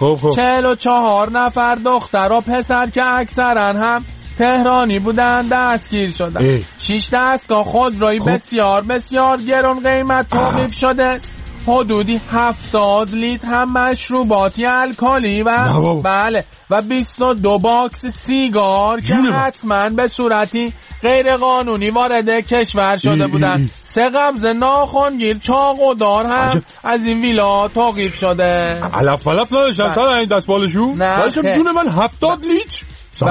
44 نفر دختر و پسر که اکثرا هم تهرانی بودن دستگیر شدن. 6 دستگاه خودروی بسیار بسیار گران قیمت توقیف شده است. حدودی 70 لیتر هم مشروباتی الکلی و بله و 22 باکس سیگار که حتما به صورتی غیر قانونی وارد کشور شده بودن. 3 قبض ناخنگیر چاق و دار هم از این ویلا توقیف شده. علف نداشتن اصلا این دستبالشون؟ داشتم جون من 70 لیتر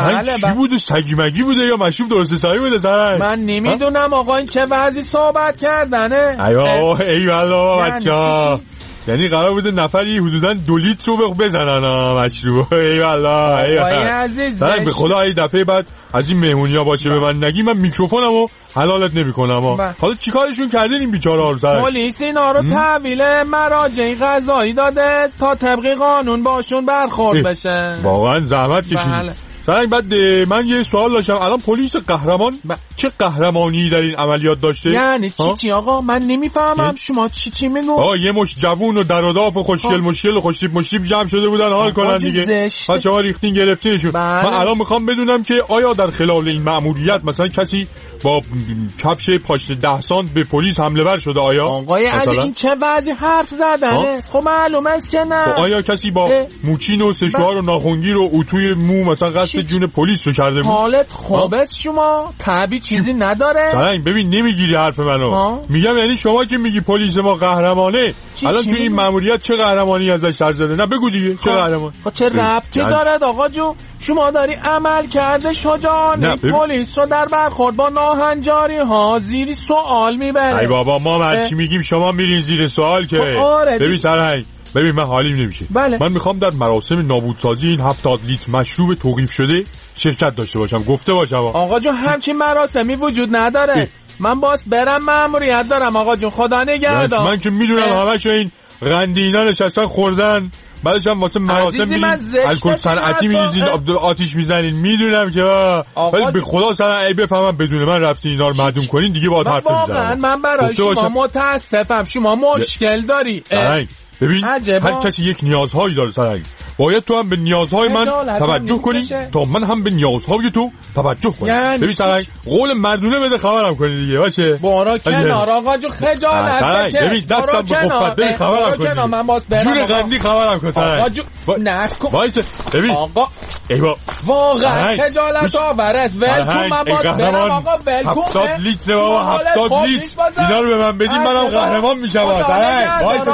چی بوده؟ سگی مگی بوده یا مشروب درست حسابی بوده سرنگ؟ من نمیدونم آقا این چه وضعی صحبت کردنه. ای والله بچه‌ها، یعنی قرار بوده نفری حدوداً 2 لیتر رو بزنن مشروب. ای والله ای عزیز سرنگ به خدا این دفعه بعد از این مهمونی‌ها باشه به من نگی من میکروفونمو حلالت نمیکنم. حالا چیکارشون کردین این بیچاره‌ها رو سرنگ؟ پلیس اینا رو تحویل مراجع قضایی داده است تا طبق قانون باشون برخورد بشه. واقعا زحمت کشیدین. سرنگ بعد من یه سوال داشتم، الان پلیس قهرمان چه قهرمانی در این عملیات داشته؟ یعنی چی آقا من نمیفهمم شما چی میگو؟ یه مش جوون و دروداف و خوشگل مشکل و خوشتیپ جمع شده بودن حال کنن دیگه. بعد شما ریختین گرفتینشون. من الان میخوام بدونم که آیا در خلال این مأموریت مثلا کسی با کفش پاشنه 10 سانت به پلیس حمله ور شده؟ آقای از این چه وضعی حرف زدنه؟ خب معلومه است که نه. آیا کسی با موچین و سشوار و ناخنگیر و اتوی مو مثلا قصد جون پلیس رو کرده بود؟ حالت خوب است شما؟ تعبی چیزی نداره؟ سرنگ ببین نمیگیری حرف منو. میگم یعنی شما که میگی پلیس ما قهرمانه، الان تو این مأموریت چه قهرمانی ازش سر زده؟ نه بگو دیگه چه قهرمان؟ چه ربطی داره آقا جون؟ شما داری عمل کرده شجاعانه پلیس رو در برخورد با ناهنجاری ها زیر سوال میبره. ای بابا ما چی میگیم شما میرین زیر سوال که؟ ببین سرنگ ببین من حالیم نمیشه. من میخوام در مراسم نابودسازی این 70 لیتر مشروب توقیف شده شرکت داشته باشم، گفته باشم. آقا جون همچین مراسمی وجود نداره. من باز برم مأموریت دارم آقا جون، خدا نگهدار. من که میدونم همش این قندینا نشستن خوردن، بعدش هم واسه مراسم میرین الکل صنعتی میریزین آتیش میزنین. میدونم که ولی به خدا سر بفهمم بدون من رفتین اینا رو معدوم کنین دیگه باهات حرف نمیزنم. واقعا من برای شما متاسفم، شما مشکل داری. ببین هر کسی یک نیازهایی داره سرنگ، باید تو هم به نیازهای من توجه کنی تا من هم به نیازهای تو توجه کنم. ببین سرنگ قول مردونه بده خبرم کنی دیگه باشه. برو کنار آقا جو خجالت بکش. ببین دستم به خفت بده خبرم کنی. من باز برم جون قندی خبرم کن سرنگ. آقا جو نکن وایس ببین آقا ایوا واقعا خجالت آور است. ولکن من باز برم آقا ولکن 70 لیتر بابا 70 لیتر اینا رو به من بدین منم قهرمان میشم. سرنگ وایس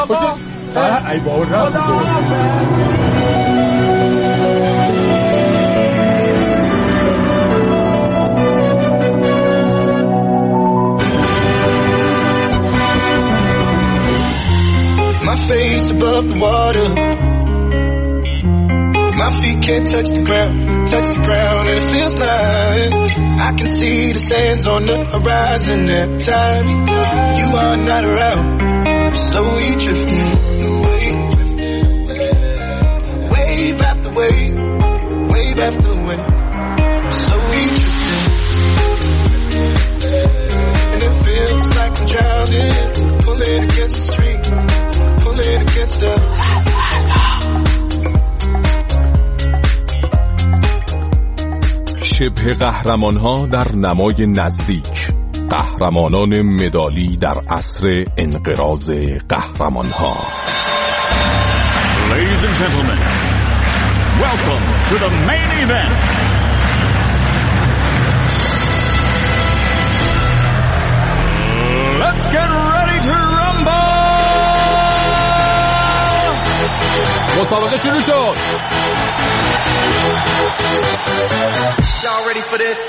ای بابا My face above the water, my feet can't touch the ground, and it feels like I can see the sands on the horizon every time you are not around. Slowly drifting away, wave after wave, wave after wave. Slowly drifting, and it feels like I'm drowning, pulling against the stream, pulling against the. شبه قهرمان ها در نمای نزدیک، قهرمانان مدالی در عصر انقراض قهرمان ها. Ladies and gentlemen, welcome to the main event. Let's get ready to rumble. مسابقه شروع شد. Y'all ready for this?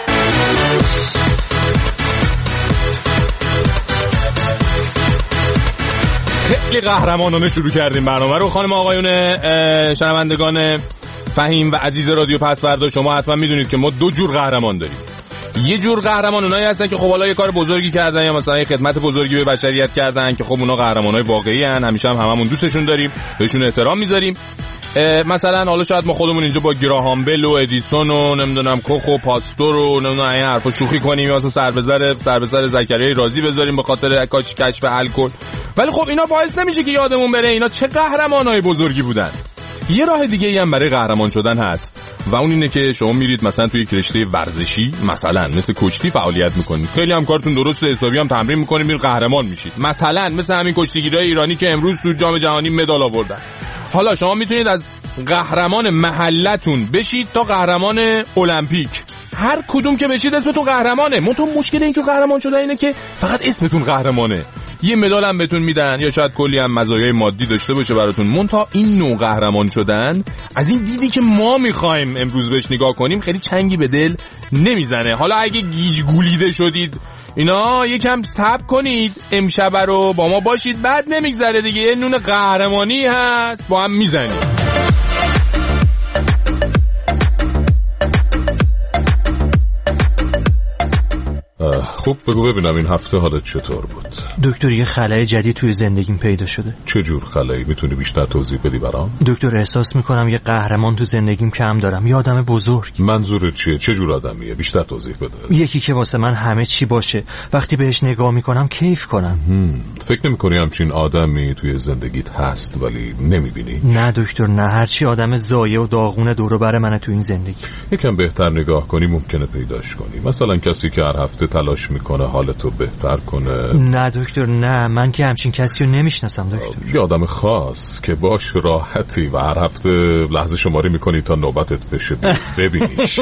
خیلی قهرمانانه شروع کردیم برنامه رو. خانم آقایون شنوندگان فهیم و عزیز رادیو پسوردا، شما حتما میدونید که ما دو جور قهرمان داریم. یه جور قهرمان اونایی هستن که خب حالا یه کار بزرگی کردن یا مثلا یه خدمت بزرگی به بشریت کردن که خب اونا قهرمانای واقعی ان، همیشه هم هممون دوستشون داریم، بهشون احترام میذاریم. مثلا حالا شاید ما خودمون اینجا با گراهام بل و ادیسون و نمیدونم کوخ و پاستور و نمیدونم این حرفا شوخی کنیم یا مثلا سر به سر زکریای رازی بذاریم به خاطر کشف الکل، ولی خب اینا باعث نمیشه که یادمون بره اینا چه قهرمانای بزرگی بودن. یه راه دیگه ای هم برای قهرمان شدن هست و اون اینه که شما میرید مثلا توی رشته ورزشی، مثلا مثل کشتی فعالیت میکنید، خیلی هم کارتون درست حسابی هم تمرین میکنید، میرید قهرمان میشید. مثلا مثل همین کشتیگیرای ایرانی که امروز تو جام جهانی مدال آوردن. حالا شما میتونید از قهرمان محلتون بشید تا قهرمان المپیک، هر کدوم که بشید اسمتون قهرمانه. مشکل اینجور قهرمان شدن اینه که فقط اسمتون قهرمانه، یه مدال هم بهتون میدن یا شاید کلی هم مزایای مادی داشته باشه براتون. منتها این نوع قهرمان شدن از این دیدی که ما میخوایم امروز بهش نگاه کنیم خیلی چنگی به دل نمیزنه. حالا اگه گیج گولیده شدید اینا یکم صبر کنید، امشب رو با ما باشید، بعد نمیگذره دیگه یه نون قهرمانی هست با هم میزنیم. خب بگو ببینم این هفته حالت چطور بود؟ دکتر یه خلأ جدید توی زندگیم پیدا شده. چه جور خلایی؟ میتونی بیشتر توضیح بدی برام؟ دکتر احساس میکنم یه قهرمان تو زندگیم کم دارم، یه آدم بزرگ. منظورت چیه؟ چه جور آدمیه؟ بیشتر توضیح بده. یکی که واسه من همه چی باشه، وقتی بهش نگاه میکنم کیف کنم. فکر نمیکنی همچین آدمی توی زندگیت هست ولی نمیبینی؟ نه دکتر نه، هرچی آدم زایه و داغونه دور و بر منه تو این زندگی. یکم بهتر نگاه کنی ممکنه پیداش کنی. مثلا کسی که هر هفته تلاش میکنه حالتو بهتر کنه. نه دکتر نه، من که همچین کسی رو نمیشناسم دکتر. یه آدم خاص که باش راحتی و هر هفته لحظه شماری میکنی تا نوبتت بشه ببینیش.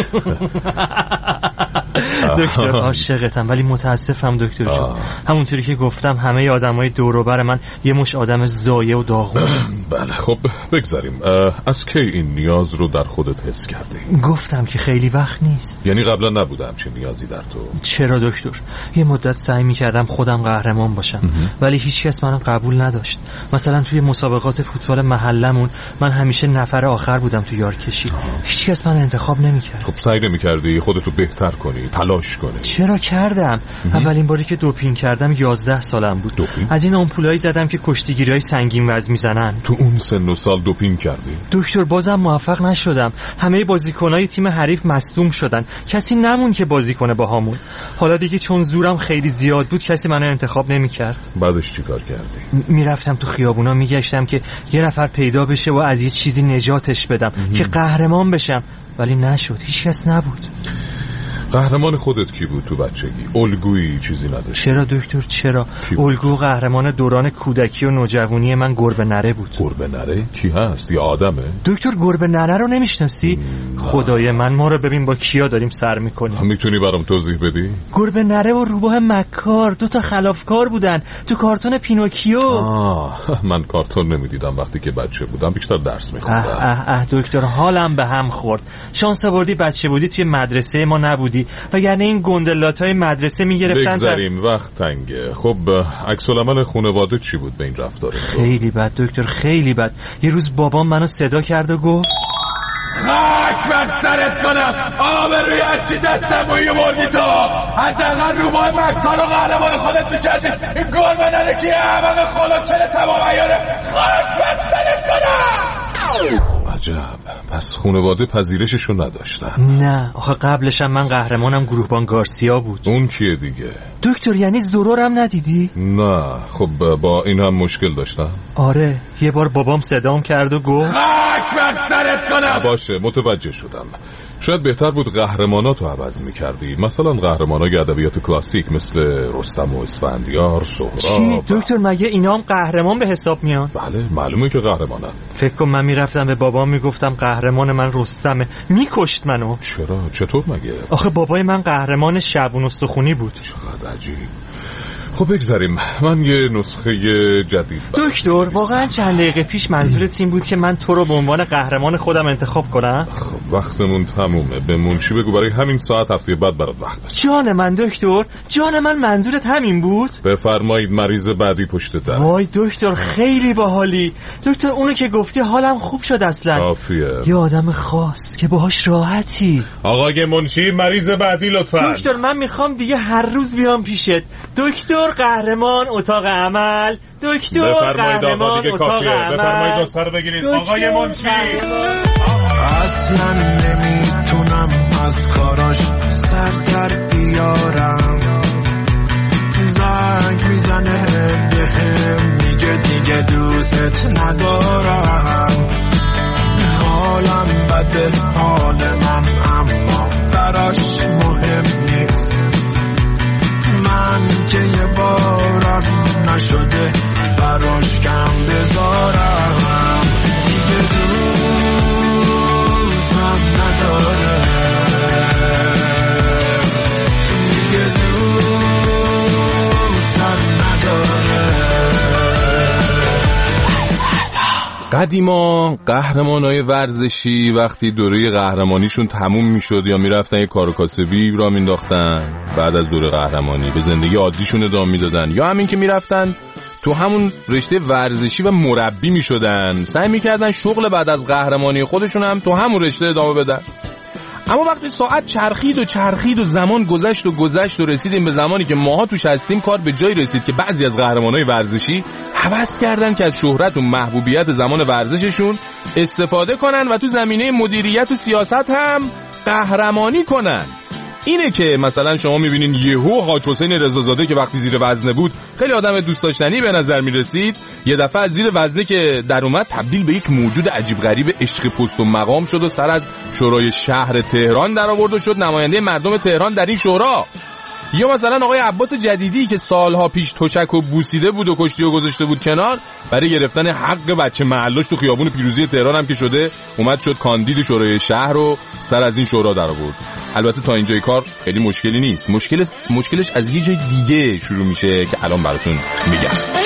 دکتر عاشقتم ولی متاسفم دکتر جان، همونطوری که گفتم همه آدمای دور و بر من یه مش آدم زایه و داغون. بله خب بگذاریم. از کی این نیاز رو در خودت حس کردی؟ گفتم که خیلی وقت نیست. یعنی قبلا نبوده همچین نیازی در تو؟ چرا دکتر؟ یه مدت سعی می‌کردم خودم قهرمان باشم ولی هیچ کس منو قبول نداشت. مثلا توی مسابقات فوتبال محلمون من همیشه نفر آخر بودم تو یارکشی، هیچ کس منو انتخاب نمی‌کرد. خب سعی نمی‌کردی خودتو بهتر کنی، تلاش کنی؟ چرا کردم. اولین باری که دوپینگ کردم 11 سالم بود. دوپینگ؟ از این آمپولایی زدم که کشتیگیرای سنگین وزن میزنن. تو اون سن و سال دوپینگ کردی؟ دکتر بازم موفق نشدم. همه بازیکنای تیم حریف مصدوم شدن، کسی نمون که بازی کنه باهامون. حالا دیگه چون زورم خیلی زیاد بود کسی منو انتخاب نمی‌کرد. بعدش چیکار کردی؟ میرفتم تو خیابونا میگشتم که یه نفر پیدا بشه و از یه چیزی نجاتش بدم که قهرمان بشم، ولی نشد، هیچ کس نبود. قهرمان خودت کی بود تو بچگی؟ الگویی چیزی نداشت؟ چرا دکتر چرا؟ الگو قهرمان دوران کودکی و نوجوانی من گربه نره بود. گربه نره؟ کی هست؟ یا آدمه؟ دکتر گربه نره رو نمیشناسی؟ خدای من ما رو ببین با کیا داریم سر میکنیم. میتونی برام توضیح بدی؟ گربه نره و روباه مکار دو تا خلافکار بودن تو کارتون پینوکیو. من کارتون نمیدیدم وقتی که بچه بودم، بیشتر درس میخوندم. دکتر حالم به هم خورد. شانس آوردی بچه بودی توی مدرسه ما نبودی وگرنه این گندلاتای مدرسه میگرفتن. بگذاریم وقت تنگه. خب عکس العمل خانواده چی بود به این رفتار؟ خیلی بد دکتر، خیلی بد. یه روز بابام منو صدا کرد و گفت خاک بر سرت کنم، آبروی هرچی دستم و یه مردی تو، حداقل روباه مکار و قهرمان خودت میکردی. این گربه نره که احمق خلوچل تمام عیاره. خاک بر سرت کنم. عجب، پس خانواده پذیرششو نداشتن؟ نه آخه قبلشم من قهرمانم گروهبان گارسیا بود. اون کیه دیگه؟ دکتر یعنی زورورم ندیدی؟ نه. خب با این هم مشکل داشتن؟ آره یه بار بابام صدام کرد و گفت خاک بر سرت کنم. باشه متوجه شدم. شاید بهتر بود قهرماناتو عوض می‌کردی، مثلا قهرمانای ادبیات کلاسیک مثل رستم و اسفندیار، سهراب. چی دکتر مگه اینا هم قهرمان به حساب میان؟ بله معلومه که قهرمانن. فکر کن من میرفتم به بابام میگفتم قهرمان من رستمه، میکشت منو. چرا؟ چطور مگه؟ آخه بابای من قهرمان شعبون استخونی بود. چقدر عجیب. خب بگذاریم، من یه نسخه جدید دکتر واقعا چند دقیقه پیش منظورت این بود که من تو رو به عنوان قهرمان خودم انتخاب کنم؟ خب وقتمون تمومه، به منشی بگو برای همین ساعت هفته بعد برات وقت بشه. جان من دکتر، جان من منظورت همین بود؟ بفرمایید مریض بعدی پشت در. وای دکتر خیلی باحالی دکتر، اونو که گفتی حالم خوب شد اصلا. عافیه. یه آدم خاص که باهاش راحتی. آقای منشی مریض بعدی لطفا. دکتر من میخوام دیگه هر روز بیام پیشت. دکتر قهرمان اتاق عمل. دکتر قهرمان اتاق عمل. بفرمایید دو سر بگیرید آقای منشی. اصلا نمیتونم از کاراش سر در بیارم، زنگ میزنه بهم میگه دیگه دوست ندارم، حالم بده حال من اما براش مهم نیست، من که یه بارم نشده براش کم بذارم، دیگه دوستم نداره، دیگه دوستم نداره. قدیما قهرمانای ورزشی وقتی دوره قهرمانیشون تموم میشد یا میرفتن یه کار کاسبی را مینداختن، بعد از دوره قهرمانی به زندگی عادیشون ادامه میدادن، یا همین که میرفتن تو همون رشته ورزشی و مربی میشدن، سعی میکردن شغل بعد از قهرمانی خودشون هم تو همون رشته ادامه بدن. اما وقتی ساعت چرخید و زمان گذشت و رسیدیم به زمانی که ماها توش هستیم، کار به جایی رسید که بعضی از قهرمانای ورزشی هوس کردن که از شهرت و محبوبیت زمان ورزششون استفاده کنن و تو زمینه مدیریت و سیاست هم قهرمانی کنن. اینه که مثلا شما میبینین یهو حاج حسین رضازاده که وقتی زیر وزنه بود خیلی آدم دوست داشتنی به نظر میرسید، یه دفعه از زیر وزنه که در اومد تبدیل به یک موجود عجیب غریب عشق پست و مقام شد و سر از شورای شهر تهران در آورد و شد نماینده مردم تهران در این شورا. یا مثلا آقای عباس جدیدی که سالها پیش تشک و بوسیده بود و کشتی و گذاشته بود کنار، برای گرفتن حق بچه محلاش تو خیابون پیروزی تهران هم که شده اومد شد کاندید شورای شهر و سر از این شورا در آورد. البته تا اینجای کار خیلی مشکلی نیست، مشکلش از یه جای دیگه شروع میشه که الان براتون میگم.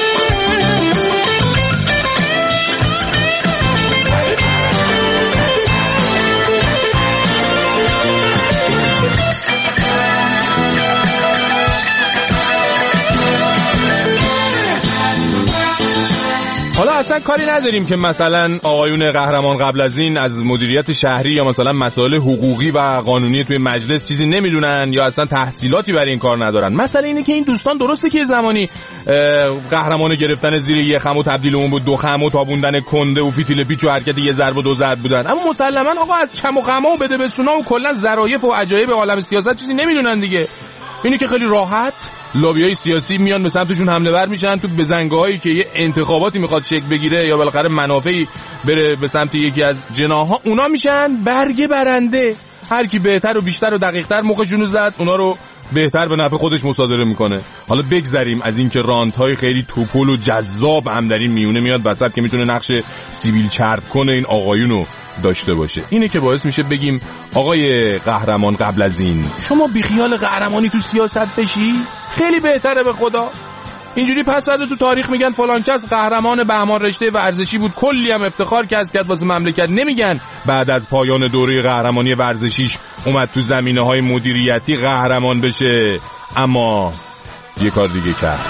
حالا اصلا کاری نداریم که مثلا آقایون قهرمان قبل از این از مدیریت شهری یا مثلا مسائل حقوقی و قانونی توی مجلس چیزی نمیدونن یا اصلا تحصیلاتی برای این کار ندارن. مسئله اینه که این دوستان درسته که زمانی قهرمان گرفتن زیر یه خم و تبدیل اون بود دو خم و تابوندن کنده و فیتیل پیچ و حرکت یه ضرب و دو ضرب بودن، اما مسلما آقا از چم و خما و بده بسونا و کلا ظرایف و عجایب عالم سیاست چیزی نمیدونن دیگه. اینی که خیلی راحت لابیای سیاسی میان به سمتشون حمله ور میشن تو بزنگاهایی که یه انتخاباتی میخواد شکل بگیره یا بالاخره منافعی بره به سمت یکی از جناح‌ها، اونا میشن برگ برنده. هر کی بهتر و بیشتر و دقیق‌تر مخشونو زد اونا رو بهتر به نفع خودش مصادره میکنه. حالا بگذریم از این که راندهای خیلی توپل و جذاب هم در این میونه میاد وسط که میتونه نقش سیبیل چرب کنه این آقایونو داشته باشه. اینه که باعث میشه بگیم آقای قهرمان قبل از این شما بیخیال قهرمانی تو سیاست بشی، خیلی بهتره به خدا. اینجوری پس فردا تو تاریخ میگن فلان کس قهرمان بهمان رشته ورزشی بود، کلی هم افتخار کسب کرد واسه مملکت. نمیگن بعد از پایان دوره قهرمانی ورزشیش اومد تو زمینه‌های مدیریتی قهرمان بشه، اما یه کار دیگه کرد.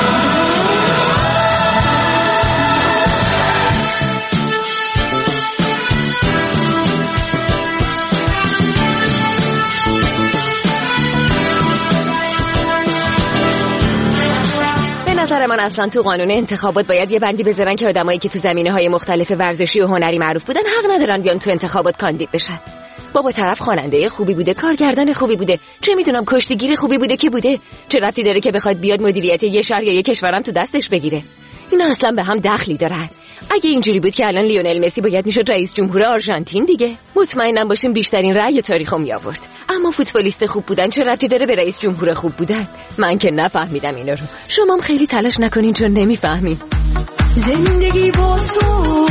من اصلا تو قانون انتخابات باید یه بندی بذارن که آدمایی که تو زمینه‌های مختلف ورزشی و هنری معروف بودن حق ندارن بیان تو انتخابات کاندید بشن. بابا طرف خواننده خوبی بوده، کارگردان خوبی بوده، چه میدونم کشتیگیر خوبی بوده که بوده، چه ربطی داره که بخواد بیاد مدیریت یه شهر یا یه کشورم تو دستش بگیره؟ اینا اصلا به هم دخلی دارن. اگه اینجوری بود که الان لیونل مسی باید میشد رئیس جمهور آرژانتین دیگه. مطمئنم باشیم بیشترین رأی تاریخو می آورد. اما فوتبالیست خوب بودن چه ربطی داره به رئیس جمهور خوب بودن؟ من که نفهمیدم اینا رو. شما هم خیلی تلاش نکنین چون نمیفهمین. زندگی با تو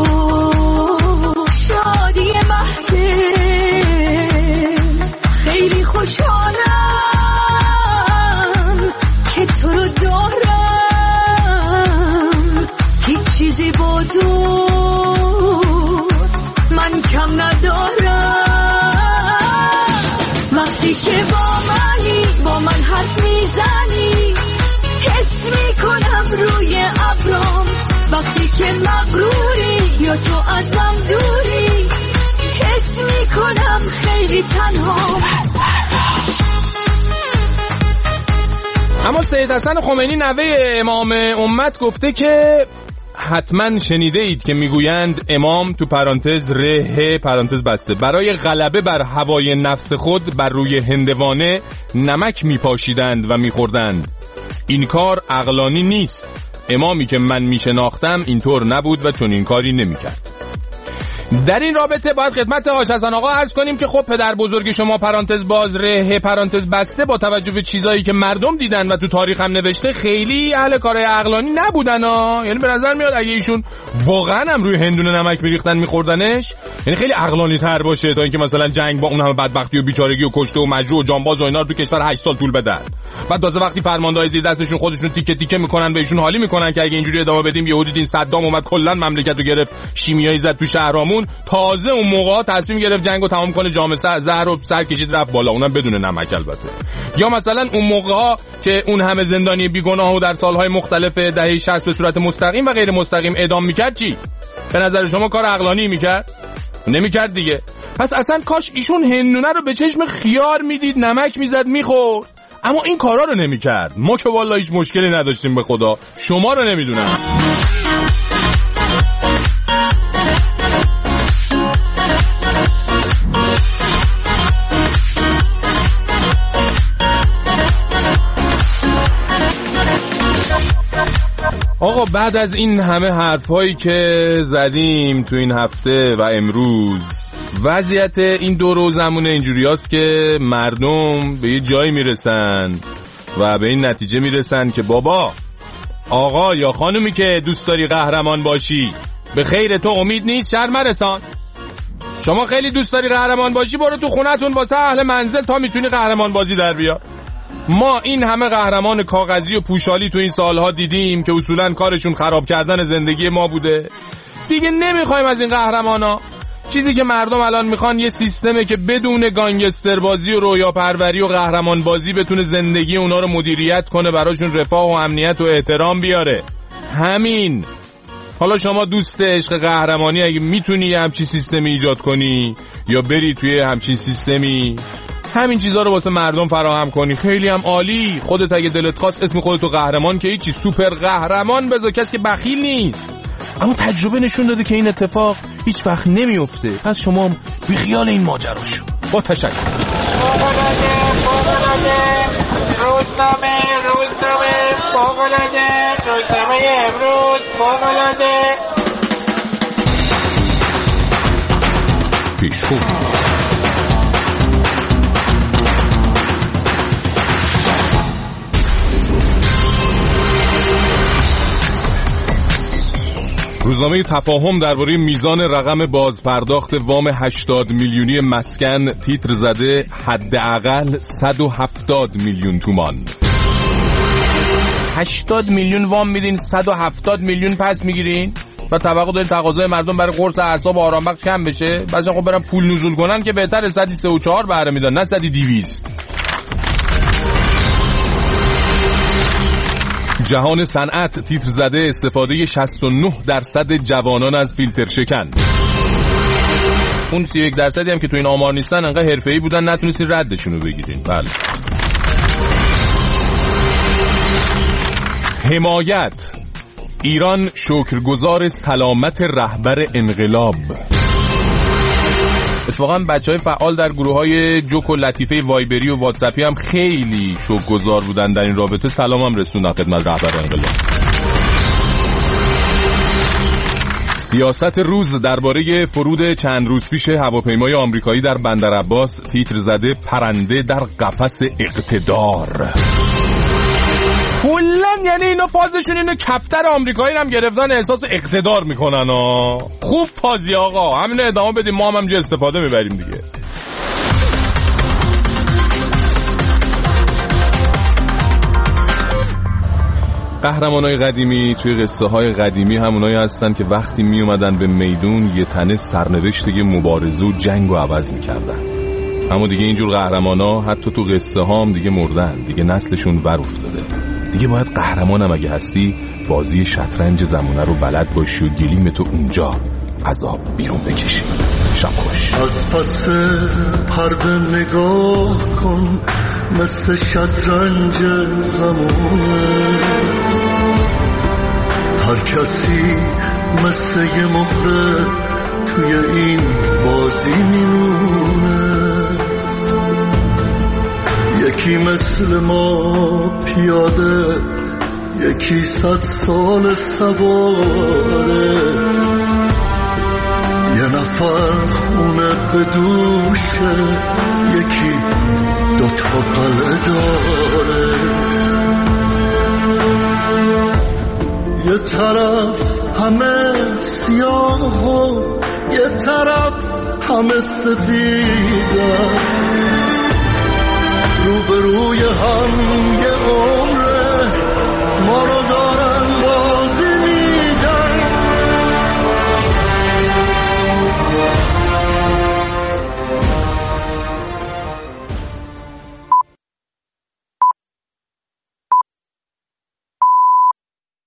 شادی محضه، خیلی خوشحالم که تو رو دارم، هیچ چیزی با تو من کم ندارم. وقتی که با من حرف میزنی حس میکنم روی ابرام، وقتی که مغروری یا تو ازم دوری حس میکنم خیلی تنها. اما سید حسن خمینی نوه امام امت گفته که حتما شنیده اید که میگویند امام تو پرانتز ره پرانتز بسته برای غلبه بر هوای نفس خود بر روی هندوانه نمک میپاشیدند و میخوردند. این کار عقلانی نیست. امامی که من میشناختم اینطور نبود و چون این کاری نمیکرد. در این رابطه باید خدمت حاج حسن آقا عرض کنیم که خب پدر بزرگ شما پرانتز باز ره پرانتز بسته با توجه به چیزایی که مردم دیدن و تو تاریخ هم نوشته خیلی اهل کارهای عقلانی نبودن ها. یعنی به نظر میاد اگه ایشون واقعا هم روی هندونه نمک میریختن میخوردنش یعنی خیلی عقلانی تر باشه تا اینکه مثلا جنگ با اون همه بدبختی و بیچارگی و کشته و مجروح و جانباز و اینا رو تو کشور 8 سال طول بدن. بعد تازه وقتی فرماندهای زیر دستشون خودشون تیکه تیکه میکنن بهشون حالی میکنن که اگه اینجوری ادامه بدیم یهودی دین صدام اومد کلا مملکت رو گرفت، شیمیایی زد تو شهرامون، تازه اون موقع تصمیم گرفت جنگو تمام کنه، جام زهر رو سر کشید رفت بالا، اونم بدون نمک البته. یا مثلا اون موقع که اون همه زندانی بیگناه و در سالهای مختلف دهه 60 به صورت مستقیم و غیر مستقیم اعدام میکرد، چی به نظر شما کار عقلانی میکرد؟ نمیکرد دیگه. پس اصلا کاش ایشون هندونه رو به چشم خیار میدید، نمک میزد میخورد، اما این کارا رو نمیکرد. ما که والله هیچ مشکلی نداشتیم به خدا، شما رو نمیدونم. آقا بعد از این همه حرفایی که زدیم تو این هفته و امروز، وضعیت این دور و زمونه اینجوری هست که مردم به یه جایی میرسن و به این نتیجه میرسن که بابا آقا یا خانومی که دوست داری قهرمان باشی به خیر تو امید نیست، شرم رسان. شما خیلی دوست داری قهرمان باشی، برو تو خونتون واسه اهل منزل تا میتونی قهرمان بازی در بیار. ما این همه قهرمان کاغذی و پوشالی تو این سالها دیدیم که اصولاً کارشون خراب کردن زندگی ما بوده. دیگه نمیخوایم از این قهرمانا. چیزی که مردم الان میخوان یه سیستمه که بدون گانگستر بازی و رویا پروری و قهرمان بازی بتونه زندگی اونا رو مدیریت کنه، براشون رفاه و امنیت و احترام بیاره. همین. حالا شما دوست عشق قهرمانی اگه میتونی همچین سیستمی ایجاد کنی یا بری توی همچین سیستمی همین چیزا رو واسه مردم فراهم کنی، خیلی هم عالی. خودت اگه دلت خواست اسم خودتو قهرمان که هیچی، سوپر قهرمان بذار، کسی که بخیل نیست. اما تجربه نشون داده که این اتفاق هیچ وقت نمیفته. پس شما هم بی خیال این ماجرا شو. با تشکر. روزنامه امروز فوق‌العاده. پیشخو روزنامه تفاهم درباره میزان رقم بازپرداخت وام 80 میلیونی مسکن تیتر زده حداقل 170 میلیون تومان. 80 میلیون وام میدین، 170 میلیون پس میگیرین و توقع دارین تقاضای مردم برای قرص اعصاب و آرامبخش کم بشه؟ بعضی خب برن پول نزول کنن که بهتره 103 و 4 بهره میدن نه 100 و 200. جهان صنعت تیتر زده استفاده 69% جوانان از فیلتر شکن. اون 31% هم که تو این آمار نیستن انقدر حرفه‌ای بودن نتونستین ردشون رو بگیرین. بله. حمایت ایران شکرگزار سلامت رهبر انقلاب. اتفاقا بچهای فعال در گروه‌های جوک و لطیفه وایبری و واتساپی هم خیلی شکرگزار بودن در این رابطه. سلامم رسوندن خدمت رهبر انقلاب. سیاست روز درباره فرود چند روز پیش هواپیمای آمریکایی در بندر عباس، تیتر زده پرنده در قفس اقتدار. کلن یعنی اینا فازشون اینه کفتر آمریکایی هم گرفتن احساس اقتدار میکنن خوب فازی آقا، همین ادامه بدیم، ما هم همجا استفاده میبریم دیگه. قهرمانای قدیمی توی قصه های قدیمی همونایی هستن که وقتی می اومدن به میدون یه تنه سرنوشت دیگه مبارزه و جنگ رو عوض میکردن. اما دیگه اینجور قهرمانا حتی تو قصه ها هم دیگه مردن، دیگه نسلشون ور افتاده. دیگه باید قهرمانم اگه هستی بازی شطرنج زمانه رو بلد باشی و گلیمتو اونجا عذاب بیرون بکشی. شب خوش. از پس پرده نگاه کن مثل شطرنج زمانه، هر کسی مثل یه مهره توی این بازی میمونه. یکی مثل ما پیاده، یکی 100 سال سواره، یه نفر خونه به دوشه، یکی 2 قلعه داره. یه طرف همه سیاه و یه طرف همه سفیدن، روبروی هم یه عمره ما رو داره